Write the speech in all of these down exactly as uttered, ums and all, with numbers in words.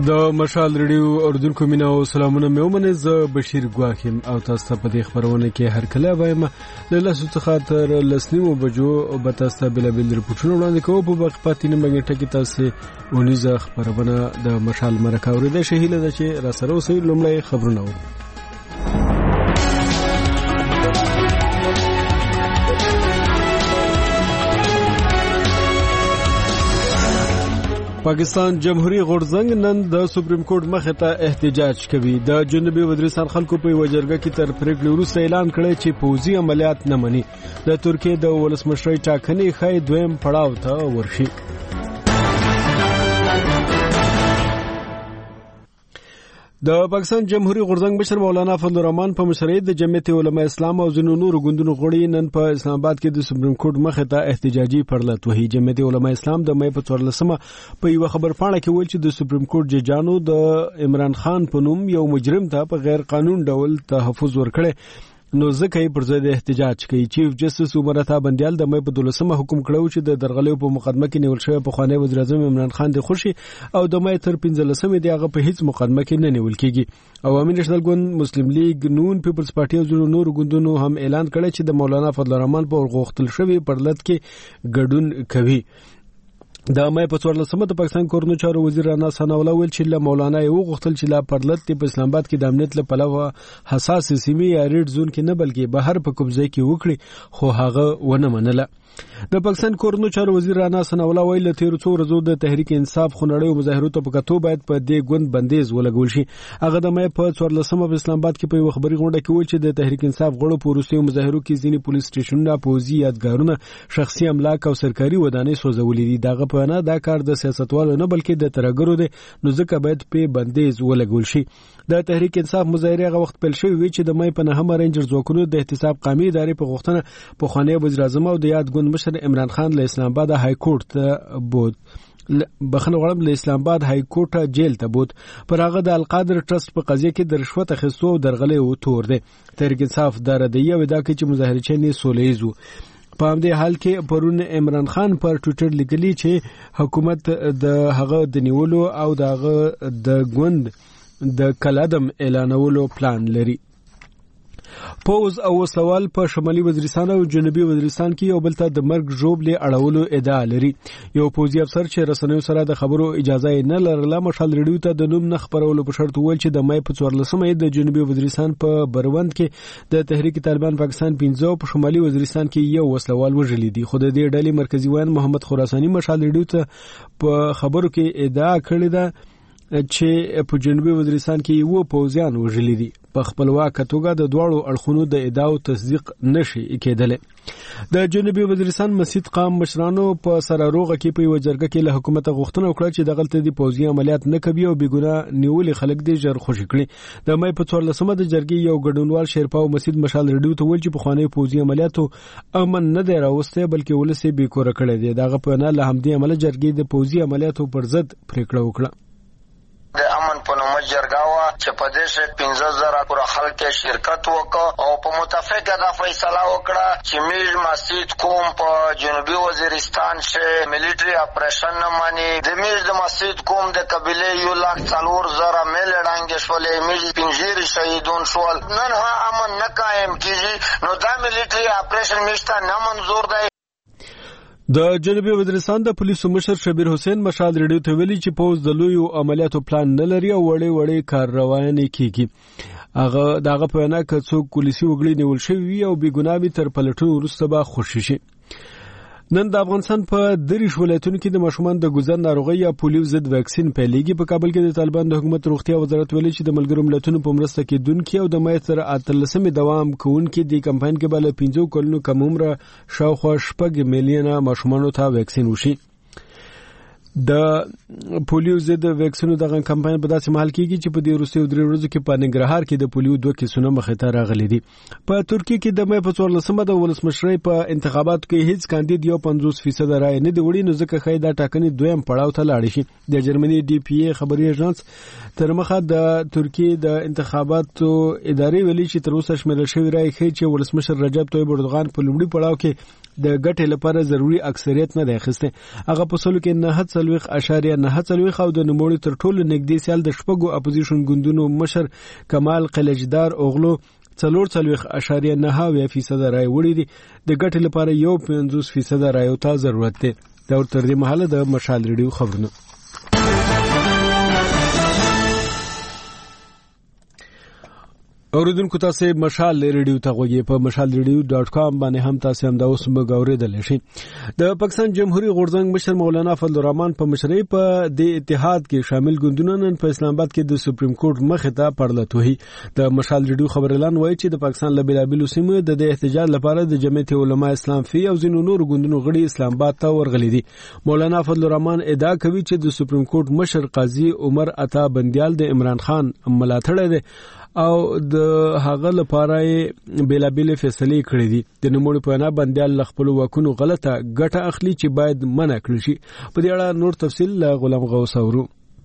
د مشال ریډیو اوردونکو مینا او سلامونه مې ومنه. زه بشیر ګواخیم او تاسو په دې خبرونه کې هر کله وایم له لاسو څخه تر لسنیمو بجو به تاسو بل بل رپورټونه وړاندې کوو. په وخت پاتې نه مګنټه کې تاسو ونیزه خبرونه د مشال مرکه اورېده شهیله ده چې را سره اوسې لومړی خبرونه و. پاکستان جمهوریت غورځنګ نن د سپریم کورټ مخې ته احتجاج کوي. د جنوبي وزیرستان خلکو په وجرګه کې تر پریکړې وروسته اعلان کړی چې پوځي عملیات نه مني. د ترکیې د ولسمشرۍ ټاکنې ښایي دویم پړاو ته ورشي. د پاکستان جمهوریت غورځنګ مشر مولانا فضل الرحمن په مشرۍ د جمعیت علماء اسلام او ځینو نورو ګوندونو غړي نن په اسلام آباد کې د سپریم کورټ مخې ته احتجاجي پړلت وهي. جمعیت علماء اسلام د مې په څوارلسمه په یو خبرپاڼه کې ویل چې د سپریم کورټ ججانو د عمران خان په نوم یو مجرم ته په غیر قانون ډول تحفظ ورکړي، نو ځکه یې پر ضد احتجاج کوي. چیف جسټس عمر عطا بندیال د مې په دولسمه حکم کړو چې د درغلیو په مقدمه کې نیول شوی پخوانی وزیر اعظم عمران خان د خوشي او د مې تر پنځلسمه دی هغه په هیڅ مقدمه کې نه نیول کیږي. عوامي نېشنل ګوند، مسلم لیگ، نون پیپلز پارټي او ځینو نورو ګوندونو هم اعلان کړی چې د مولانا فضل الرحمن په غوښتل شوی پرلط کې ګډون کوي. د مې په څوارلسمه د پاکستان کورنو چارو وزیر رانا ثناءالله ویل چې له مولانا یو غوښتل چې لا پرلط په اسلام آباد کې د امنیت له پلوه حساس سیمې یا ریډ زون کې نه بلکې بهر په قبضه کې وکړي، خو هغه ونه منله. د پاکستان کورنو چارو وزیر رانا ثناءالله ویل له تیر څو ورځو د تحریک انصاف خونړیو مظاهرو ته په کتو باید په دې ګوند بندیز ولګول شي. هغه د مې په څوارلسمه په اسلام آباد کې په یو خبري غونډه کې ویل چې د تحریک انصاف غړو په وروستیو مظاهرو کې ځینې پولیس سټیشنونه، پوځي یادګارونه، شخصي املاک او سرکاري ودانۍ سوځولې دي. دغه په نه دا کار د سیاستوالو نه بلکې د ترګرو دی، نو ځکه باید په بندیز ولګول شي. د تحریک انصاف مظاهره هغه وخت پیل شوې وي چې د مې په نهمه رینجر ځواکونو د احتساب قومي ادارې په غوښتنه په خوانی وزیر اعظم او د یاد ګوند مشر عمران خان له اسلام آباد های کورټ ته بود بخنه غړم له اسلام آباد های کورټ جیل ته بود. پر هغه د القادر ټرست په قضیه کې د رشوت اخیستو او درغلې او تور دی. تحریک انصاف د ردیه ودا کې چې مظاهرچینې سولېزو. په همدې حال کې پرون عمران خان پر ټویټر لیکلی چې حکومت د هغه د نیولو او د هغه د ګوند د کلادم اعلانولو پلان لري. پوز او وسوال په شمالي وزیرستان او جنوبي وزیرستان کې یو بل ته د مرګ ژوبلې اړولو ادعا لري. یو پوزي افسر چې رسنیو سره د خبرو اجازه نه لرله مشال ریډیو ته د نوم نه خبرولو په شرط ویل چې د مې په څوارلسمه د جنوبي وزیرستان په بروند کې د تحریک طالبان پاکستان پنځه او په شمالي وزیرستان کې یو وسلوال وژلی دي. خو د دې ډلې مرکزی وایي محمد خراساني مشال ریډیو ته په خبرو کې ادعا کړې ده چې په جنوبي وزیرستان کې یو پوځیان وژلی دي. په خپلواک توګه د دواړو اړخونو د ادعاو تصدیق نشي کېدلی. د جنوبي وزیرستان مسجد قام مشرانو په سره روغه کې په یو جرګه کې له حکومت غوښتنه وکړه چې دغلته د پوځي عملیات نه کوي او بېګناه نیولې خلک دې ژر خوشي کړي. د مې په څوارلسمه د جرګې یو ګډونوال شیرپاو مسجد مشال ریډیو ته ویل چې پخوانی پوځي عملیاتو امن نه دی راوستی بلکې ولس یې بېکوره کړی دی. دغه په نه له همدې عمله جرګې د پوځي عملیاتو پر ضد پریکړه وکړه. د امن په نوم جرګه وه چې په دې شي پنځه زره پوره خلک شرکت وکړ او په متفقه دا فیصله وکړه چې میل مسجد کوم په جنوبي وزیرستان شي ملټري اپریشن نه مانی. د میل د مسجد کوم د قبيله یو لاک څلور زره میل ډانګ شولې میل پنځیر شهیدون شول. نن ها امن نه قائم کیږي نو دا ملټري اپریشن میشته نه منظور دی. د جنوبي وزیرستان د پولیسو مشر شبیر حسین مشال ریډیو ته ویلي چې پوز د لویو عملیاتو پلان نه لري او وړې وړې کارروانې کیږي. هغه دغه په نه که څوک پولیسي وګړي نیول شوي وي او بېګناه تر پلټونو وروسته به خوشي شي. نن د افغانستان په دریش ولایتونو کې د ماشومان د ګوزن ناروغي یا پولیو ضد واکسین پیلېږي. په کابل کې د طالبان د حکومت روغتیا وزارت ویلي چې د ملګرو ملتونو په مرسته کېدونکي او د مې تر اتلسمې دوام کوونکي د کمپاین کې بل پنځو کلونو کم عمره شاوخوا شپږ میلیونه ماشومانو ته واکسین وشي. د پولیو ضد واکسینو دغه کمپاین په داسې محل کېږي چې په دې وروستیو درې ورځو کې په ننګرهار کې د پولیو دوه کیسونه مخې ته راغلي دي. په ترکیه کې د مې په څوارلسمه د ولسمشرۍ په انتخاباتو کې هیڅ کاندید یو پنځوس فیصد رایې نه دی وړي، نو ځکه ښایي دا ټاکنې دویم پړاو ته لاړې شي. د جرمني ډي پی ای خبري ایجنس تر مخه د ترکیه د انتخاباتو ادارې ویلي چې تر اوسه شمیرل شوې رایې ښیي چې ولسمشر رجب طیب اردوغان په لومړي پړاو کې د ګټې لپاره ضروری اکثریت نه دی اخیسته. هغه په سلو کې نه څلويخ اشاریه نه څلويخ او د نوموړي تر ټولو نږدې سیال د شپږو اپوزیشن ګوندونو مشر کمال قلجدار اوغلو څلور څلويخ اشاریه نه اویا فیصد رای وړي دي. د ګټې لپاره یو پنځوس فیصد رایو ته ضرورت دی. دا تر دې مهاله د مشال ریډیو خبرونه. اوریدونکو تاسو مشال ریډیو ته غوږی په مشال ریډیو ډاٹ کام باندې هم تاسو هم دا اوس مګاوریدل شي. د پاکستان جمهوریت غورځنګ مشر مولانا فضل الرحمن په مشرۍ په د اتحاد کې شامل ګوندونو نن په اسلام آباد کې د سپریم کورټ مخې ته پړلت وهي. د مشال ریډیو خبر اعلان وایي چې د پاکستان له بیلابیلو سیمو د احتجاج لپاره د جمعیت علماء اسلام فی او ځینو نور ګوندونو غړي اسلام آباد ته ورغلي دي. مولانا فضل الرحمن ادعا کوي چې د سپریم کورټ مشر قاضي عمر عطا بندیال د عمران خان ملاتړی دی او د هغه لپاره بیلابیل فیصلې کړې دي. د نوموړي په اړه بندیال خپل واکونو غلطه ګټه اخلي چې باید منع کړي شي. په دې اړه نور تفصیل غلام غوث اورو.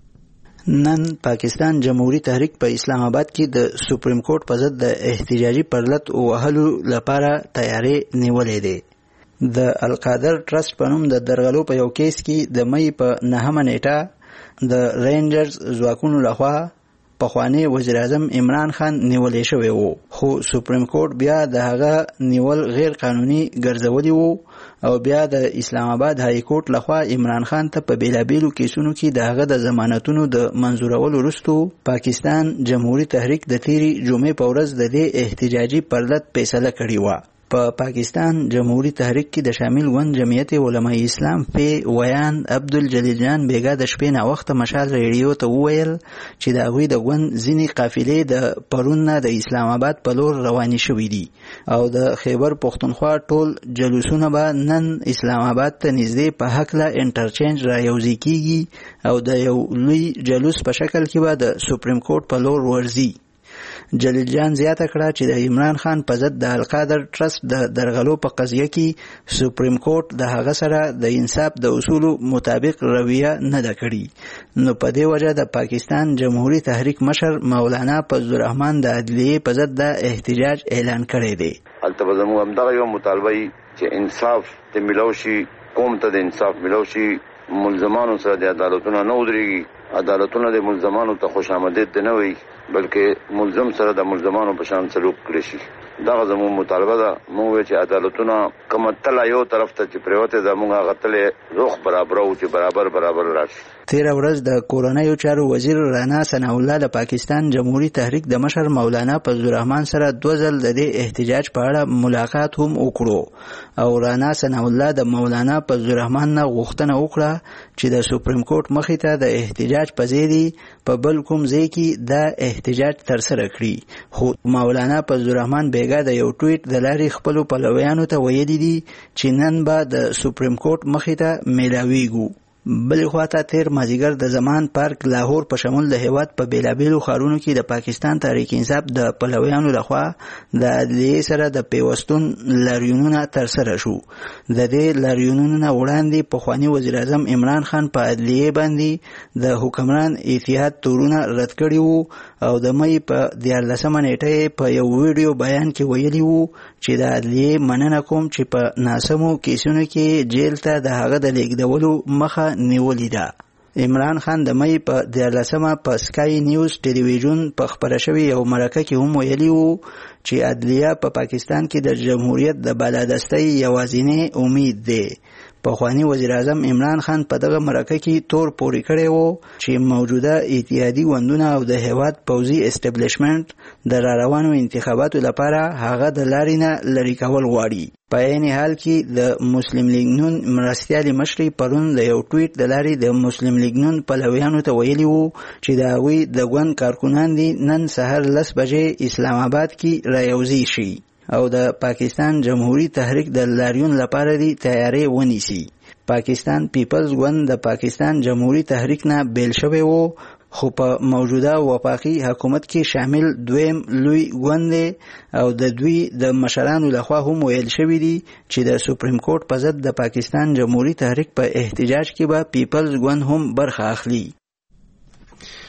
نن پاکستان جمهوریت تحریک په اسلام آباد کې د سپریم کورټ په ضد د احتجاجي پرلط وهلو لپاره تیاری نیولې ده. د القادر ټرست په نوم د درغلو په یو کیس کې د مې په نهمه نیټه د رینجرز ځواکونو لخوا پخوانی وزیر اعظم عمران خان نیولې شوی وو، خو سپریم کورټ بیا د هغه نیول غیر قانوني ګرځولي وو او بیا د اسلام آباد های کورټ لخوا عمران خان ته په بیلابیلو کیسونو کې د هغه د ضمانتونو د منظورولو وروسته پاکستان جمهوریت تحریک د تیری جمعې په ورځ د دې احتجاجي پرلط فیصله کړې و. په پاکستان جمهوریت تحریک کې د شامل ون جمعیت علماء اسلام په ویان عبدالجلیل جان بیگا د شپې نه وخت مشال ریډیو ته وویل چې د هغوی د ون ځینې قافلې د پرون نه د اسلام آباد په لور روانې شوې دي او د خیبر پښتونخوا ټول جلوسونه به نن اسلام آباد ته نږدې په هکله انټرچینج را یوځای کیږي او د یو لوی جلوس په شکل کې به د سپریم کورټ په لور ورځي. جلیل جان زیاته کړه چې د عمران خان په ضد د القادر ټرست د درغلو په قضیه کې سپریم کورټ د هغه سره د انصاف د اصولو مطابق رویه نه ده کړې، نو په دې وجه د پاکستان جمهوریت تحریک مشر مولانا فضل الرحمن د عدلیې په ضد د احتجاج اعلان کړی دی. هلته به زموږ همدغه یو مطالبه وي چې انصاف ته ملو شي، قوم ته د انصاف ملو شي، ملزمانو سره د عدالتونه نه ودرېږي، عدالتونه د ملزمانو ته خوش آمدید نه وي بلکې ملزم سره د ملزمانو په شان سلوک کړی شي. دغه زموږ مطالبه ده. موږ وایو چې عدالتونه کومه تله یو طرف ته چې پرېوتې ده موږ هغه تلې رخ برابرو چې برابر برابر راشي. تیره ورځ د کورنیو چارو وزیر رانا ثناء الله د پاکستان جمهوریت تحریک د مشر مولانا فضل الرحمن سره دوه ځل د دې احتجاج په اړه ملاقات هم وکړو او رانا ثناء الله د مولانا فضل الرحمن نه غوښتنه وکړه چې د سپریم کورټ مخې ته د احتجاج په ځای دی په بل کوم ځای کې د احتجاج ترسره کړي، خو مولانا فضل الرحمن بیګا د یو ټویټ د لارې خپلو پلویانو ته ویلي دي چې نن به د سپریم کورټ مخې ته میلاویږو. بل خواته تیر مازیګر د زمان پارک لاهور په شمول د هیواد په بیلابیلو ښارونو کې د پاکستان تحریک انصاف د پلویانو لخوا د عدلیې سره د پیوستون لاریونونه ترسره شو. د دې لاریونونو نه وړاندې پخوانی وزیر اعظم عمران خان په عدلیې باندې د حکمران اتحاد تورونه رد کړي وو او د مې په دیارلسمه نیټه په یو ویډیو بیان کې ویلي وو چې د عدلیې مننه کوم چې په ناسمو کیسونو کې جیل ته د هغه د لیږدولو مخه نیولې ده. عمران خان د مې په دیارلسمه په سکای نیوز ټلویزیون په خبره شوې یو مرکه کې هم ویلي وو چې عدلیه په پاکستان کې د جمهوریت د بالادستۍ یوازینی امید دی. پخوانی وزیر اعظم عمران خان په دغه مرکه کې تور پورې کړی وو چې موجوده اتحادي ګوندونه او د هیواد پوځي اسټابلیشمنت د راروانو انتخاباتو لپاره هغه د لارې نه لرې کول غواړي. په عین حال کې د مسلم لیگ نون مرستیالي مشري پرون د یو ټویټ د لارې د مسلم لیگ نون پلویانو ته ویلي وو چې د هغوی د ګوند کارکنان دي نن سهار لس بجې اسلام آباد کې رايوځي شي او د پاکستان جمهوریت تحریک د لاریون لپاره دی تیاری ونیسي. پاکستان پیپلز ګوند د پاکستان جمهوریت تحریک نه بیل شوی وو خو په موجوده وفاقي حکومت کې شامل دویم لوی ګوند دی او د دوی د مشرانو لخوا هم ویل شوی دی چې د سپریم کورټ په ضد د پاکستان جمهوریت تحریک په احتجاج کې به پیپلز ګوند هم برخه اخلي.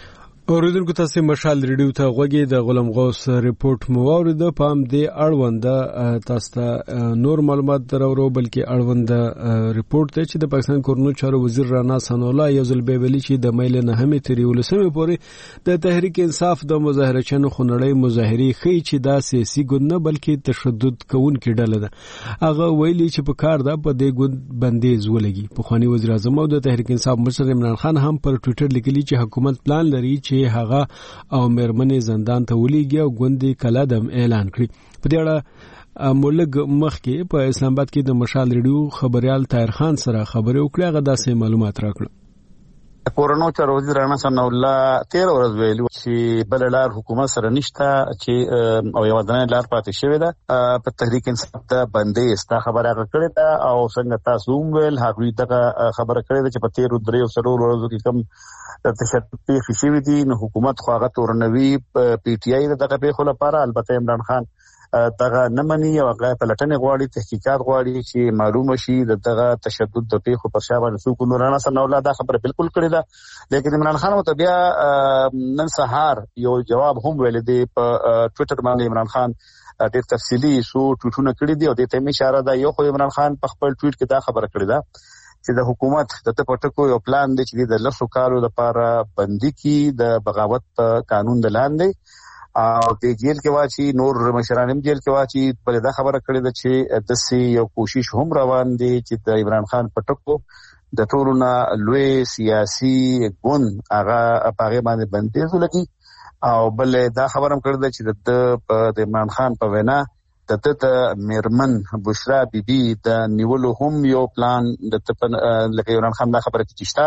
اوریدونکو تاسو مشال ریډیو ته غوږی د غلام غوث ریپورت مو اوریده په ام دی اړوند تاسو ته نور معلومات درورو بلکې اړوند ریپورت ته چې د پاکستان کورنو چارو وزیر رانا ثناءالله یوزل بیبلی چې د میل نه همې تری ولسمه پورې د تحریک انصاف د مظاهره چنو خنړی مظاهری خي چې دا سیاسي ګوند نه بلکې تشدد کوونکې ډله ده هغه ویلي چې په کار ده په دې ګوند بندیز ولګي په خواني وزیر اعظم او د تحریک انصاف مشر عمران خان هم پر ټوئیټر لیکلي چې حکومت پلان لري چې هغه او مېرمنې زندان ته ولېږي او ګوندې کلادم اعلان کړي په دې اړه مولګ مخکې په اسلام آباد کې د مشال ریډیو خبريال طاهر خان سره خبرې وکړې هغه داسې معلومات راکړل کورونو چارو وزیر رانا ثناءالله تیر ورځ ویلو چې بل لار حکومت سره نشته چې او یو ځنه لار پاتې شوی ده په تحریک انصاف ته باندې استا خبره کړې ده او څنګه تاسو ویل هغه دغه خبره کړې ده چې په تیر درې سلو ورځو کې کم تشدد پیښې شوې دي نو حکومت خو هغه تورنوي پی ټی آی دغه پیښو لپاره البته عمران خان دغه نمنې او هغه په لټنې غواړي تحقیقات غواړي چې معلومه شي دغه تشدد د پیښو پر شا باندې څوک نور نه ثناءالله دا خبره بالکل کړې ده لیکن عمران خان مو بیا نن سهار یو جواب هم ویل دی په ټوئیټر باندې عمران خان ډېر تفصیلی سو ټویټونه کړی دي او د تیم اشاره ده یو خو عمران خان په خپل ټویټ کې دا خبره کړې ده چې د حکومت د پټکو یو پلان دی چې د لسو کالو لپاره بندي کی د بغاوت قانون د لاندې او د جیل کې واچي نور مشران هم جیل کې واچي بل دا خبره کړې ده چې د سي یو کوشش هم روان دي چې د عمران خان پټکو د ټولونه لوی سیاسي ګوند هغه په باندې بندیز ولګي او بل دا خبره هم کړې ده چې د عمران خان په وینا د ته میرمن بشرا بیبي د نیولو هم یو پلان د لکه عمران خان دا خبره کیشتا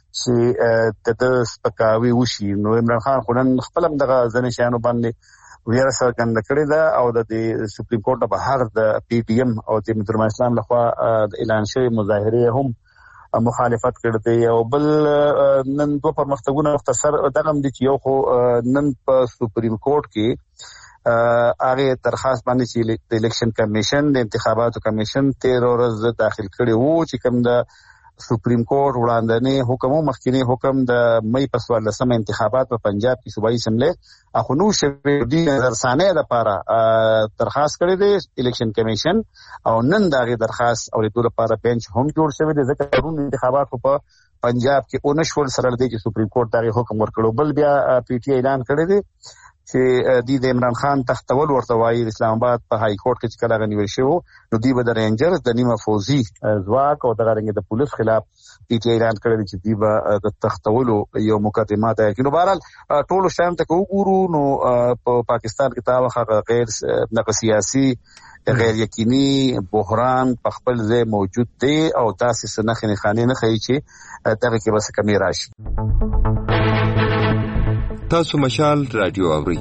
چې د سپکاوي وشي نو عمران خان خو نن خپل هم دغه ځنې شیانو باندې ویره څرګنده کړې ده او د سپریم کورټ په بهر د پی ټی ایم او د مترما اسلام لخوا د اعلان شوی مظاهره هم مخالفت کړې ده او بل نن دوه پرمختګونه مختصر دغه دي چې یو خو نن په سپریم کورټ کې هغه درخواست باندې چې د الیکشن کمیشن د انتخاباتو کمیشن تیر ورځ داخل کړي وو چې کوم د سپریم کورټ وړاندې حکم مخکینی حکم د مې په څوارلسمه انتخابات په پنجاب کې صوبایي اسمبلی اخو نو شوی د نظرثانه لپاره درخواست کړی دی الیکشن کمیشن او نن دا غي درخواست او د لپاره بنچ هم جوړ شوی دی ځکه ټول انتخابات په پنجاب کې اونشول سره دی چې سپریم کورټ دا حکم ورکړو بل بیا پی ټی اعلان کړی دی چې د عمران خان تختول ورته وایي اسلام آباد په های کورټ کې چې کله غنیول شو نو دی به د رینجرز د نیمه فوزي ځواک او د غرنګ د پولیس خلاف پی ټی اعلان کړی چې دی به د تختولو یو مقدمات کوي نو بهرحال ټول شان ته وګورو نو په پاکستان کې تا وخت غیر نق سیاسي غیر یقیني بحران په خپل ځای موجود دی او تاسو سنخ نه خانه نه خي چې دغه کې بس کمی راشي تاسو مشال رادیو اورئ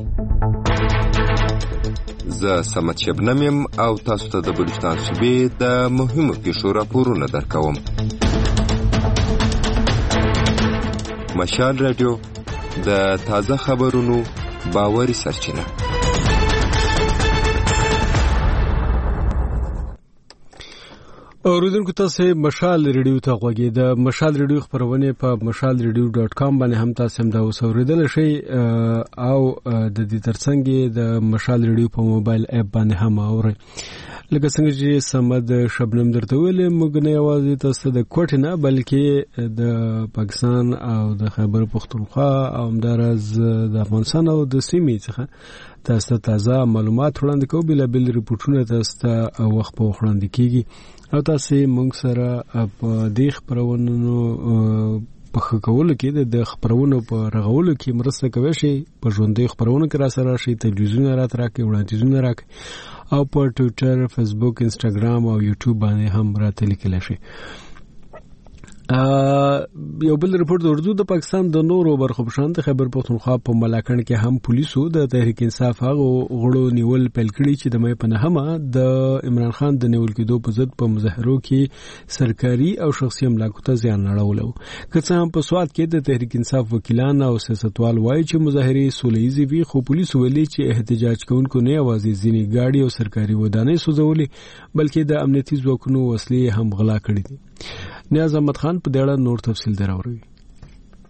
زه سمت شبنم یم او تاسو ته د بلوچستان صوبې د مهمو پیښو راپورونه درکوم مشال رادیو د تازه خبرونو باوري سرچینه اوریدونکو تاسو مشال ریډیو ته غوږی د مشال ریډیو خبرونه په مشال ریډیو ډاټ کام باندې هم تاسو هم دا اوریدل شئ او د دې ترڅنګ د مشال ریډیو په موبایل اپ باندې هم اورئ لکه څنګه چې سمد شبنم درته ویلې موږ نه یوازې تاسو د کوټ نه بلکې د پاکستان او د خیبر پختونخوا او همدارز د افغانستان او د سیمې څخه تاسو تازه معلومات وړاندې کوو بل بل ریپورتونه تاسو وخت په وړاندې کیږي او تاسو موږ سره په دې خبرونو په خکولو کې د خبرونو په رغولو کې مرسته کوي شي په ژوندۍ خبرونو کې را سره شي تلویزیون راتراکي وړاندیزونه راکړي او په ټوئیټر فیسبوک انسټاګرام او یوټیوب باندې هم راته لیکل شي یو بل ریپورت د اردو د پاکستان د نورو برخو په شان د خیبر پختونخوا په ملاکنډ کې هم پولیسو د تحریک انصاف هغه غړو نیول پیل کړی چې د مې په نهمه د عمران خان د نیول کېدو په ضد په مظاهرو کې سرکاري او شخصي املاکو ته زیان اړولو که څه هم په سواد کې د تحریک انصاف وکیلان او سیاستوال وایي چې مظاهرې سولهییزې وي خو پولیسو ویلي چې احتجاج کوونکو نه یوازې ځینې ګاډي او سرکاري ودانۍ سوځولې بلکې د امنیتي ځواکونو وسلې هم غلا کړې دي نیاز احمد خان په دې اړه نور تفصیل دراوړي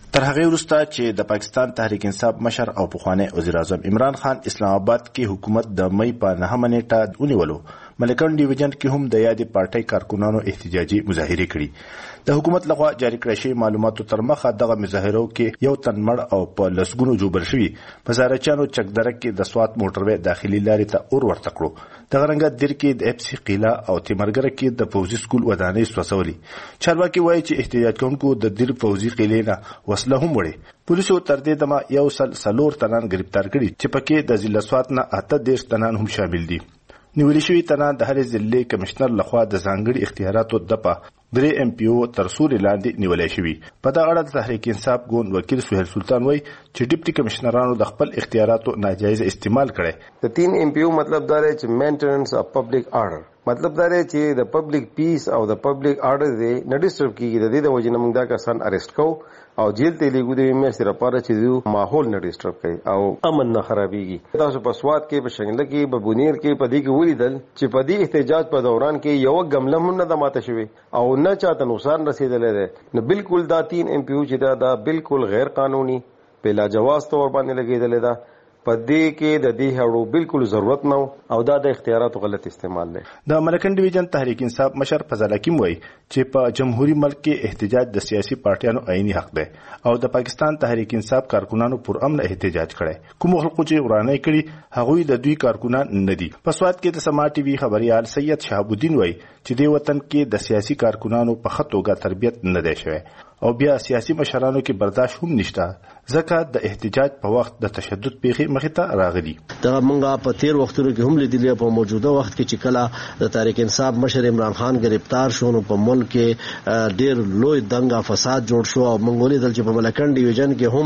تر هغه وروسته چې د پاکستان تحریک انصاف مشر او پخوانی وزیر اعظم عمران خان اسلام آباد کې حکومت د مې په نهمه نیټه ونیولو، ملکن ډیویژن کې هم د یادې پارټۍ کارکونانو احتجاجي مظاهره کړي. د حکومت لخوا جاری کړی شوی معلوماتو تر مخه دغه مظاهرو کې یو تن مړ او په لسګونو جوړ شوی په زارچانو چکدرک کې د سوات موټروي داخلي لارې ته اور ورته کړو. دغه رنګ دیر کې د اف سی قیلا او تیمرګره کې د فوزي سکول ودانۍ سوسولي. چارواکي وایي چې احتجاج کوونکو د دیر فوزي قیلې نه وسله هم وړي. پولیسو تر دې دمه یو سل سلور تنان گرفتار کړي چې پکې د ضلع سوات نه اته دیرش تنان هم شامل دي. نیول شوی تنان د هرې ضلع کمشنر لخوا د ځانګړي اختیاراتو دپه درې ام پی او تر سوري لاندې نیولای شوی. په دا اړه د تحریک انصاف ګوند وکیل سهیل سلطان وایي چې ډیپټي کمشنرانو د خپل اختیاراتو ناجایز استعمال کړي. د تین ام پی او مطلب دا دی چې مینټیننس اف پبلک آرډر، مطلب دا دی چې د پبلک پیس او د پبلک آرډر دی نه ډیسټرب کیږي. د دې د وجې نه موږ دا کسان اریسټ کوو او جیل ته لیږو د میاشتې لپاره چې دوی ماحول نه ډیسټرب کوي او امن نه خرابېږي. تاسو په سوات کې، په شنګله کې، په بونیر کې په دې کې ولیدل چې په دې احتجاج په دوران کې یو ګمله هم نه د ماته شوې او نه چاته نقصان رسېدلی دی. نو بالکل دا تین ام پی او چې دا دا بالکل غیر قانوني په لاجواز طور باندې لګېدلی ده. په دې کې د دې هړو بالکل ضرورت نه او دا د اختیاراتو غلط استعمال دی. د ملکن ډیویژن تحریک انصاف مشر فضل حکیم وایي چې په جمهوریت ملک کې احتجاج د سیاسي پارټیانو عیني حق دی او د پاکستان تحریک انصاف کارکونانو پر امن احتجاج کړي. کوم خلکو چې ورانه کړي هغوی د دوی کارکونان نه دي. په سوات کې د سما ټي وي خبريال سید شهاب الدین وایي چې د وطن کې د سیاسي کارکونانو په خطوګه تربیت نه دی شوی او بیا سیاسي مشرانو کې برداشت هم نشته، ځکه د احتجاج په وخت د تشدد پیښې مخې ته راغلي. دا موږ په تیر وختونو کې هم لیدلې. په موجوده وخت کې چې کله د تحریک انصاف مشر عمران خان گرفتار شو نو په ملک کې ډیر لوی دنګا فساد جوړ شو او موږ لیدل چې په ملکن ډیویژن کې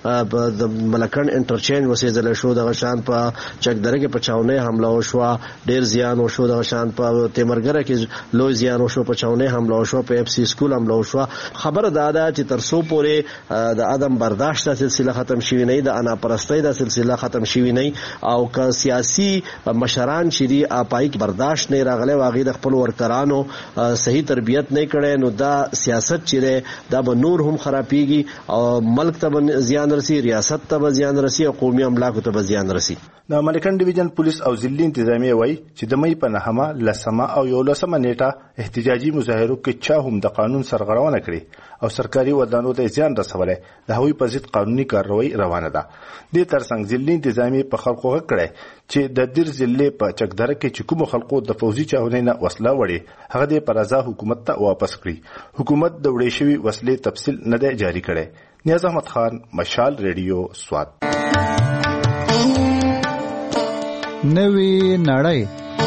هم د ملکن انټرچینج وسېدل شو. دغه شان په چکدره کې په چاونې حمله وشو، ډیر زیان وشو. دغه شان په تیمرګره کې لوی زیان وشو، په چاونې حمله وشو، په اف سی سکول حمله وشو. خبره دا ده چې تر څو پورې د عدم برداشت سلسله ختم شوی نه، د انا پرستی د سلسله ختم شوی نه او که سیاسي مشران چې دی اپای برداشت نه راغلی واغې د خپل ورکرانو صحیح تربیت نه کړي نو دا سیاست چې دا به نور هم خرابېږي او ملک ته زیان رسی، ریاست ته زیان رسی او قومي املاکو ته زیان رسی. د ملکن ډیویژن پولیس او ضلعي انتظامیه وایي چې د مې په نهمه، لسمه او یولسمه نیټه احتجاجي مظاهرو کې چا هم د قانون سرغړونه کړې او سرکاري ودانو ته زیان رسولی، د هغوی په ضد قانوني کاروایی روانه ده. دې ترڅنګ ضلعي انتظامیه په خلکو غږ کړی چې د دیر ضلع په چکدره کې چې کومو خلکو د فوزي چاونۍ نه وسله وړې هغه دې په رضا حکومت ته واپس کړي. حکومت د وړې شوي وسلې تفصیل نه دی جاری کړی. نیاز احمد خان، مشال ریډیو، سوات. نوی نړۍ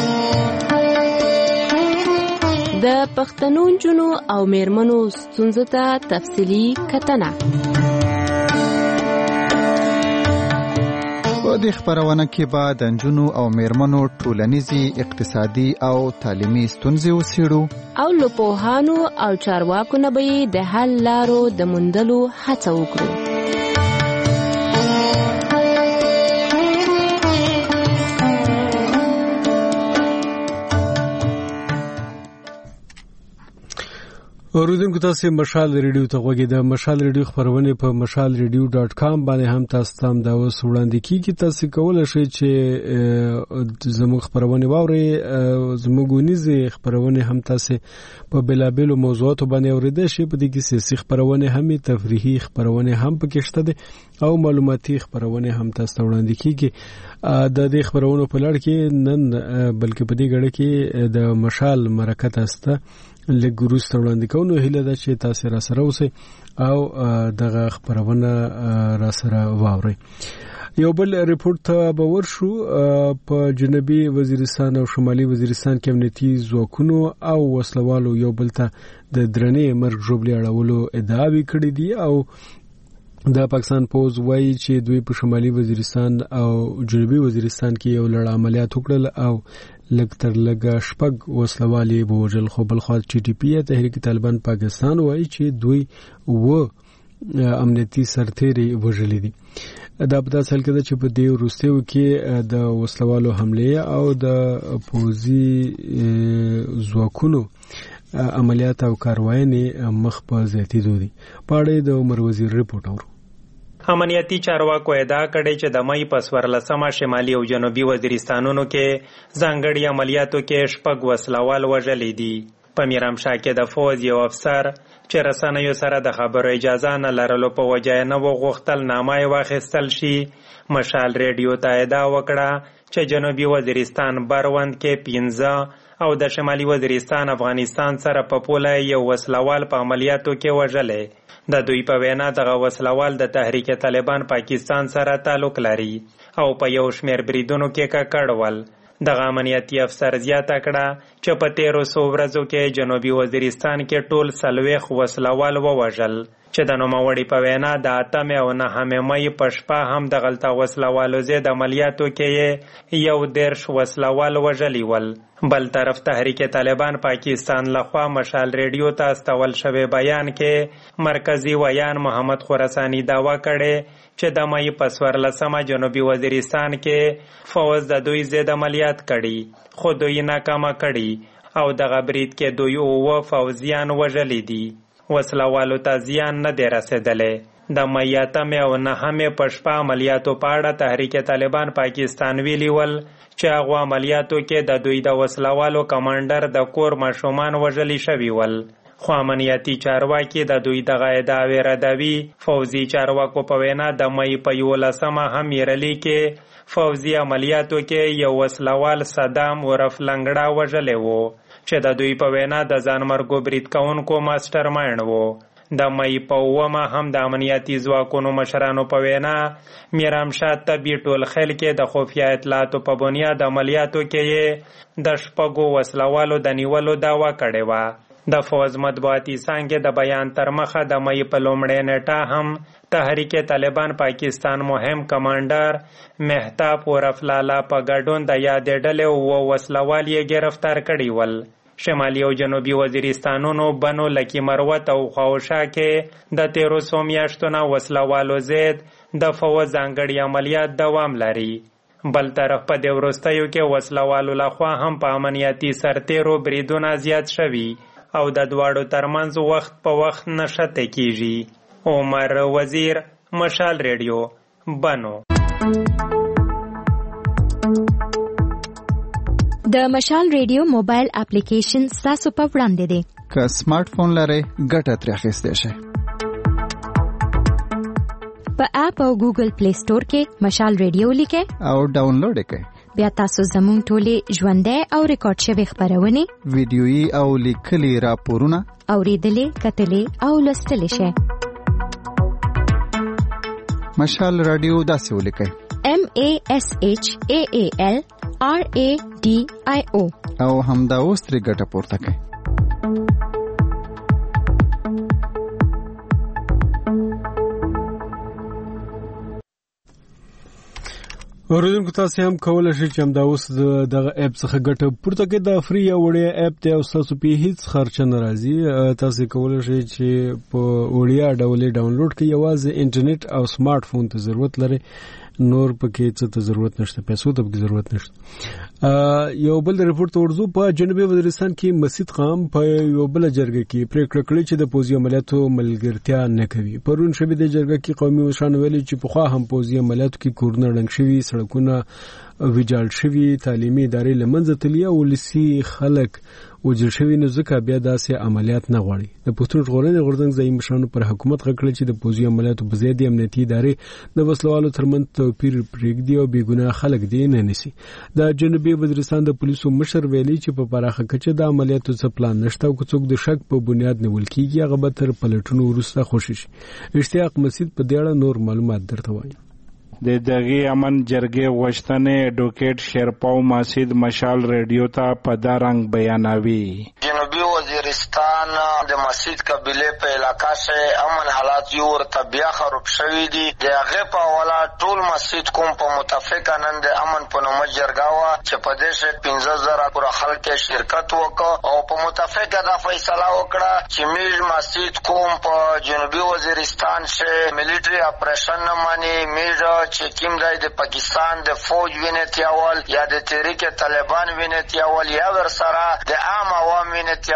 د پښتنو نجونو او میرمنو ستونزو ته تفصیلي کتنه. په دې خبرونه کې به د نجونو او میرمنو ټولنیزي، اقتصادي او تعلیمي ستونزې وڅېړو او له پوهانو او چارواکو نه به د حل لارو د موندلو هڅه وکړو. اوریدونکو تاسو مشال ریډیو ته غوږی. د مشال ریډیو خبرونه په مشال ریډیو ډاټ کام باندې هم تاسو ته دا اوس وړاندې کیږي. تاسو کولای شئ چې زموږ خبرونه واورئ. زموږ ونیزه خبرونه هم تاسو په بلابلو موضوعاتو باندې اوریدئ شئ. په دې کې سیاسي خبرونه هم، تفریحي خبرونه هم پکې شته دي او معلوماتي خبرونه هم تاسو ته وړاندې کیږي. د دې خبرونو په لړ کې نن بلکې په دې غړي کې د مشال مرکه تاسو لګروس وړاندې کوو. هیله ده چې تاسو را سره اوسئ او دغه خبرونه را سره واورئ. یو بل ریپورت ته به ورشو. په جنوبي وزیرستان او شمالي وزیرستان کې امنیتي ځواکونو او وسلوالو یو بل ته د درنې مرګ ژوبلې اړولو ادعاوې کړې دي او د پاکستان پوز وایي چې دوی په شمالي وزیرستان او جنوبي وزیرستان کې یو لړ عملیات وکړل او لږ تر لږه شپږ وسلوالې ووژل. خو بل خوا ټي ټي پي تحریک طالبان پاکستان وایي چې دوی و امنیتي سرتیري وژلي دي. دا په داسې حال کې ده چې په دې وروستیو کې د وسلوالو حملې او د پوځي ځواکونو عملیات او کاروایي مخ په زیاتېدو دي. په اړه د عمر وزیر ریپورت اورو. امنیتي چارواکو ادعا کړې چې د مې په څوارلسمه شمالي او جنوبي وزیرستانونو کې ځانګړي عملیاتو کې شپږ وسلوال وژلي دي. په میرامشاه کې د فوج یو افسر چې رسنیو سره د خبرو اجازه نه لرلو په وجه یې نه وغوښتل نامه یې واخیستل شي. مشال ریډیو ته ادعا وکړه چې جنوبي وزیرستان بروند کې پنځه او د شمالي وزیرستان افغانستان سره په پوله یو وسلوال په عملیاتو کې وژلی. د دوی په وینا دغه وسلوال د تحریک طالبان پاکستان سره تعلق لري او په یو شمېر بریدونو کې ککړ ول. دغه امنیتي افسر زیاته کړه چې په تیرو څو ورځو کې جنوبي وزیرستان کې ټول څلوېښت وسلوال ووژل چې د نوموړي په وینا د اتمې او نهمې مې په شپه هم دغلته وسلوالو ضد عملیاتو کې یو دېرش وسلوال وژلي ول. بل طرف تحریک طالبان پاکستان لخوا مشال ریډیو ته استول شوی بیان کې مرکزی ویان محمد خراسانی دعوا کړي چې د مې په څوارلسمه جنوبي وزیرستان کې فوج د دوی ضد عملیات کړي خو دوی ناکامه کړي او دغه برید کې دوی اووه فوجیان وژلي دي. وسلوالو ته زیان نه دی رسېدلی. د مې اتمې او نهمې په شپه عملیاتو په اړه تحریک طالبان پاکستان ویلي ول چې هغو عملیاتو کې د دوی د وسلوالو کمانډر د کور ماشومان وژلي شوي ول. خو امنیتي چارواکي د دوی دغه ادعاوې ردوي. فوزي چارواکو په وینا د مې په یولسمه هم یرلي کې فوزي عملیاتو کې یو وسلوال صدام عرف لنګړه وژلی و چې د دوی په وینا د ځانمرګو برید کوونکو ماسټر مایند و. د مې په اوومه هم د امنیتي ځواکونو مشرانو په وینا میرامشاه طبي ټول خیل کې د خفیه اطلاعاتو په بنیاد عملیاتو کې د شپږو وسلوالو د نیولو دعوا کړې وه. د فوج مطبوعاتي څانګې د بیان تر مخه د مې په لومړۍ نیټه هم تحریک طالبان پاکستان مهم کمانډر مهتاب عرف لالا په ګډون د یادې ډلې اووه وسلوال یې ګرفتار کړي ول. شمالي او جنوبي وزیرستانونو بنو لکی مروت او خواوشا کې د تیرو څو میاشتو نه وسلوالو ضد د فوج ځانګړي عملیات دوام لري. بل طرف په دې وروستیو کې وسلوالو لخوا هم په امنیتي سرتیرو بریدونه زیات شوي او د دواړو ترمنځ وخت په وخت نښتې کیږي. عمر وزیر، مشال ریډیو، بنو. د مشال ریډیو موبایل اپلیکیشن ستاسو په وړاندې دی. که سمارټ فون لرئ ګټه ترې اخیستی شئ. په اپ او ګوګل پلی سٹور کې مشال ریډیو لیکئ او ډاونلوډ یې کړئ. بیا تاسو زموږ ټولې ژوندۍ او ریکارډ شوې خپرونې ویډیویي او لیکلي راپورونه اورېدلې، کتلې او لوستلی شئ. مشال رادیو داسې ولیکئ: M A S H A A L R A D I O او همدا اوس ترې ګټه پورته کړئ. اوریدونکو تاسو هم کولای شئ چې همدا اوس دغه اپ څخه ګټه پورته کړئ. د فری او وړیا اپ دی او تاسو په هیڅ خرچ نه راځي. تاسو کولای شئ چې په وړیا ډول ډاونلوډ کړئ. یوازې انټرنیټ او سمارټ فون ته ضرورت لري، نور پکې څه ته ضرورت نشته، پیسو ته پکې ضرورت نشته. یو بل ریپورت ورزو په جنوبي وزیرستان کې مسجد قام په یو بل جرګه کې پریکړه کړې چې د پوځي عملیاتو ملګرتیا نه کوي. پرون شپه د جرګه کې قومي مشران ویلي چې په خوا هم پوځي عملیاتو کې کورونه ړنګ شوي، سړکونه ویجاړ شوي، تعلیمي ادارې له منځه تللي او ولسي خلک وجل شوي، نو ځکه بیا داسې عملیات نه غواړي. د پښتون ژغورنې غورځنګ ځایي مشرانو پر حکومت غږ کړی چې د پوځي عملیاتو په ځای د امنیتي ادارې د وسلوالو ترمنځ توپیر پرېږدي او بې ګناه خلک دې نه نیسي. د جنوبي وزیرستان د پولیسو مشر ویلي چې په پراخه کچه د عملیاتو څه پلان نشته او که څوک د شک په بنیاد نیول کېږي هغه به تر پلټونو وروسته خوشي شي. اشتیاق مسجد په دې اړه نور معلومات درته وایي. د دغه امن جرګې غوښتنې اډوکیټ شیرپاو ماسید مشال ریډیو ته په دا رنګ بیانوي. جنوبی وزیرستان د مسجد قبیله په علاقہ سے امن حالات یو ورته بیا خراب شوي دي. د هغه په حواله ټول مسجد کوم په متفق نن د امن په نوم جرګه وه چې په دې سره پنځه زره پوره خلک شرکت وکړ او په متفق دا فیصله وکړه چې میز مسجد کوم په جنوبی وزیرستان سے ملټری اپریشن نه مانی میز چې کیم دای د پاکستان د فوج وینتیاول یا د تحریک طالبان وینتیاول یا ور سره د عام عوام وینتیاول به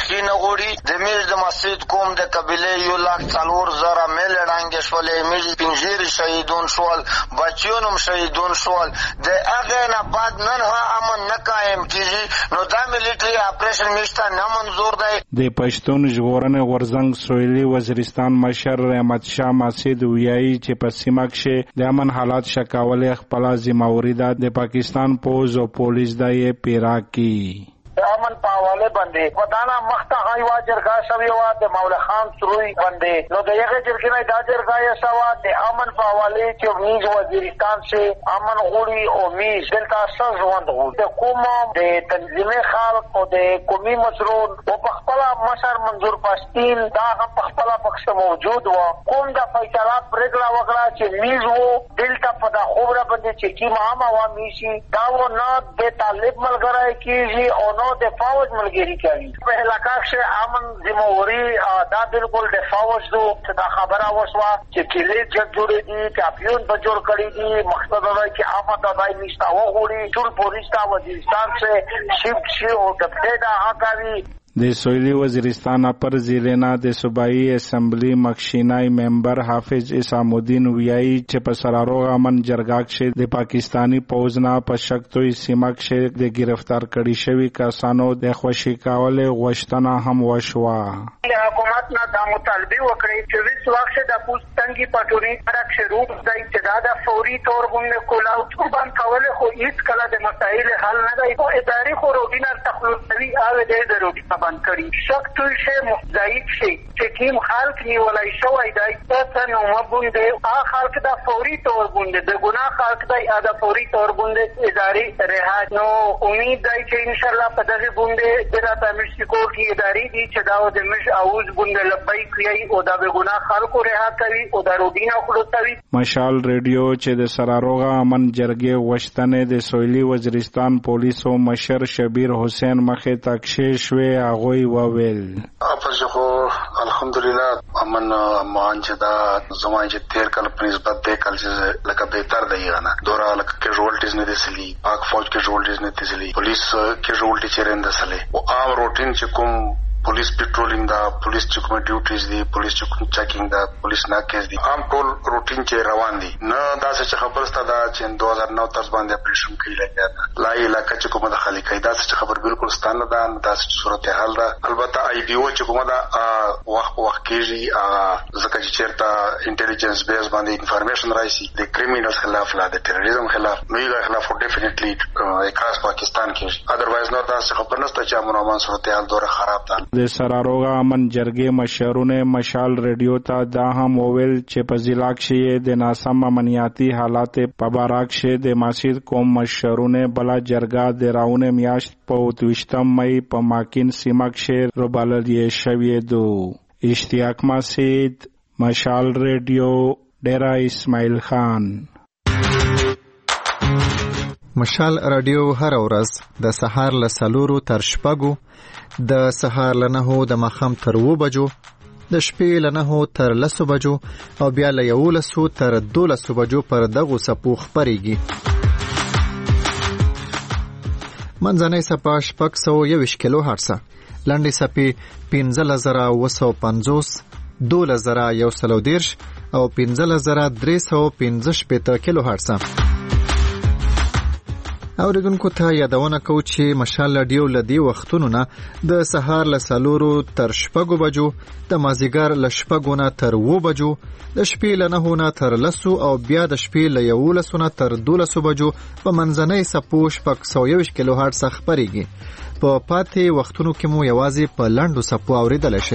بخښي نه غواړي. د میژ د مسجد کوم د قبیلې یو لاک څلور زره میلې ړانګې شولې، میژ پنځېرې شهیدون شول، بچیون هم شهیدون شول. د هغې نه بعد نن ها امن نه قایم کېږي، نو دا ملیټري اپریشن میژ ته نه منظور دی. د پښتون ژغورنې غورځنګ سویلي وزیرستان مشر احمد شاه مسعود ویایي چې په سیمه کښې د امن حالات ښه کول یې خپله ذمهواري ده، د پاکستان پوځ او پولیس دا یې پیرا کړي. د امن په حواله باندې ودانه مخته هایوا جرګه شوی و د مولا خان سروي باندې، نو د هغه جرګې نه دا جرګه یې شوه د امن په حواله چې میز وزیرستان سے امن غوړي او میز دلته سر ژوند غوړي د کوم د تنظیمي خلق او د قومي مسرون او په خپل مشر منظور پښتین دا هم په خپل پکښ موجود و. کوم د فیصله پرېکړه وکړه چې میز وو دلته په دا خوبره باندې چې کی عام عوامي شي دا و نه د طالب ملګری کیږي او نو د فوج ملګری کوي. په علاقه کې امن ذمہواری دا بالکل د فوج دو دا خبره وشوه چې کلی جوړې دي کاپیون په جوړ کړی دي. مقصد دا چې امن د دای نشتا وغوړي ټول پولیس تا وزیرستان سے شفت شي او د پیدا حقوي. د سویلي وزیرستان اپر ضلع نه د صوبایي اسمبلی مخشینای ممبر حافظ اسام الدین ویایي چې په سراروغ امن جرګه کښې د پاکستانی پوځ نه په شک توی سیمه کښې د گرفتار کړي شوي کسانو د خوشي کولو غوښتنه هم وشوه. حکومت نه دا مطالبه وکړي چې هیڅ وخت د پوسټنګي پټوري ترک شروع دی چې دا د فوري تور باندې کولاو قربان کول خو هیڅ کله د مسایل حل نه دی. او اداري خروجینه تخلصوي هغه د ضروري بند کړي شک توی شه مزایق شي چې کوم خلک نیولای شوی دی څه نو مبوندې هغه خلک د فوري تور باندې د ګناه خلک دی د فوري تور باندې اداري رها. نو امید دی چې ان شاء الله په دغه باندې د راتلونکي کور کې اداري دي چې دا د مش اوز باندې لبای کوي او د ګناه خلکو رها کوي او د روډینه خلاصوي. مشال ریډیو چې د سراروغه امن جرګې وشتنې د سویلي وزیرستان پولیسو مشر شبیر حسین مخې تکشې شوې غوی وویل اپس خو الحمدلله امن مان چې دا زمای چې تیر کال په نسبت د کال چې لکه بهتر دی غنا دورا لکه کیژوالټیز نه دي پاک فوج کیژوالټیز نه دي پولیس کیژوالټی چیرند سره او عام روټین چې کوم پولیس پیټرولینګ دا پولیس چې کوم ډیوټیز دي پولیس چې کوم چیکینګ دا پولیس ناکیز دي عام ټول روټین چې روان دي نه دا څه خبر ستاسو دا چې دوه هزار نو تر باندې اپریشن کوي لګیا لا علاقه چې کومه د خالي قاعده څه خبر بالکل ستانه ده دا څه صورتحال ده. البته آی بي او چې کومه دا وخت وخت کېږي ځکه چې چیرته انټيليجنس بیس باندې انفارمیشن راځي د کریمینل خلاف لا د ټیرریزم خلاف نو یې خلاف ډیفینیټلی اکراس پاکستان کې اذروایز نو دا څه خبر نشته چې امن امان صورتحال دوره خراب ده. د سراروغه امن جرګې مشرونه مشال ریډیو ته دا هم وویل چې په ضلع کښې د ناسم امنیاتي حالات په باره کښې د مسجد قوم مشرونه بله جرګه د راونه میاشت په اوویشتم مۍ په ماکین سیمه کښې روبلل شوې ده. اشتیاق مسعود مشال ریډیو ډیرا اسماعیل خان. مشال رادیو هر ورځ د سهار له څلورو تر شپږو، د سهار له نهو د ماښام تر اووه بجو، د شپې له نهو تر لسو بجو او بیا له یولسو تر دولسو بجو پر دغو څپو خپرېږي. منځنۍ څپه شپږ سوه یوویشت کیلو هرټزه، لنډې څپې پنځلس زره اووه سوه پنځوس، دولس زره یو سل او دېرش او پنځلس زره درې سوه پنځه شپېته کیلو هرټزه. اوریدونکو ته یادونه کوو چې مشال رادیو له دې وختونو نه د سهار له څلورو تر شپږو بجو، د مازدیګر له شپږو نه تر اووه بجو، د شپې له نهو نه تر لسو او بیا د شپې له یولسو نه تر دولسو بجو په منځنۍ څپو شپږ سوه یوویشت کیلو هرټزه خپرېږي. په پاتې وختونو کې مو یوازې په لنډو څپو اورېدلی شئ.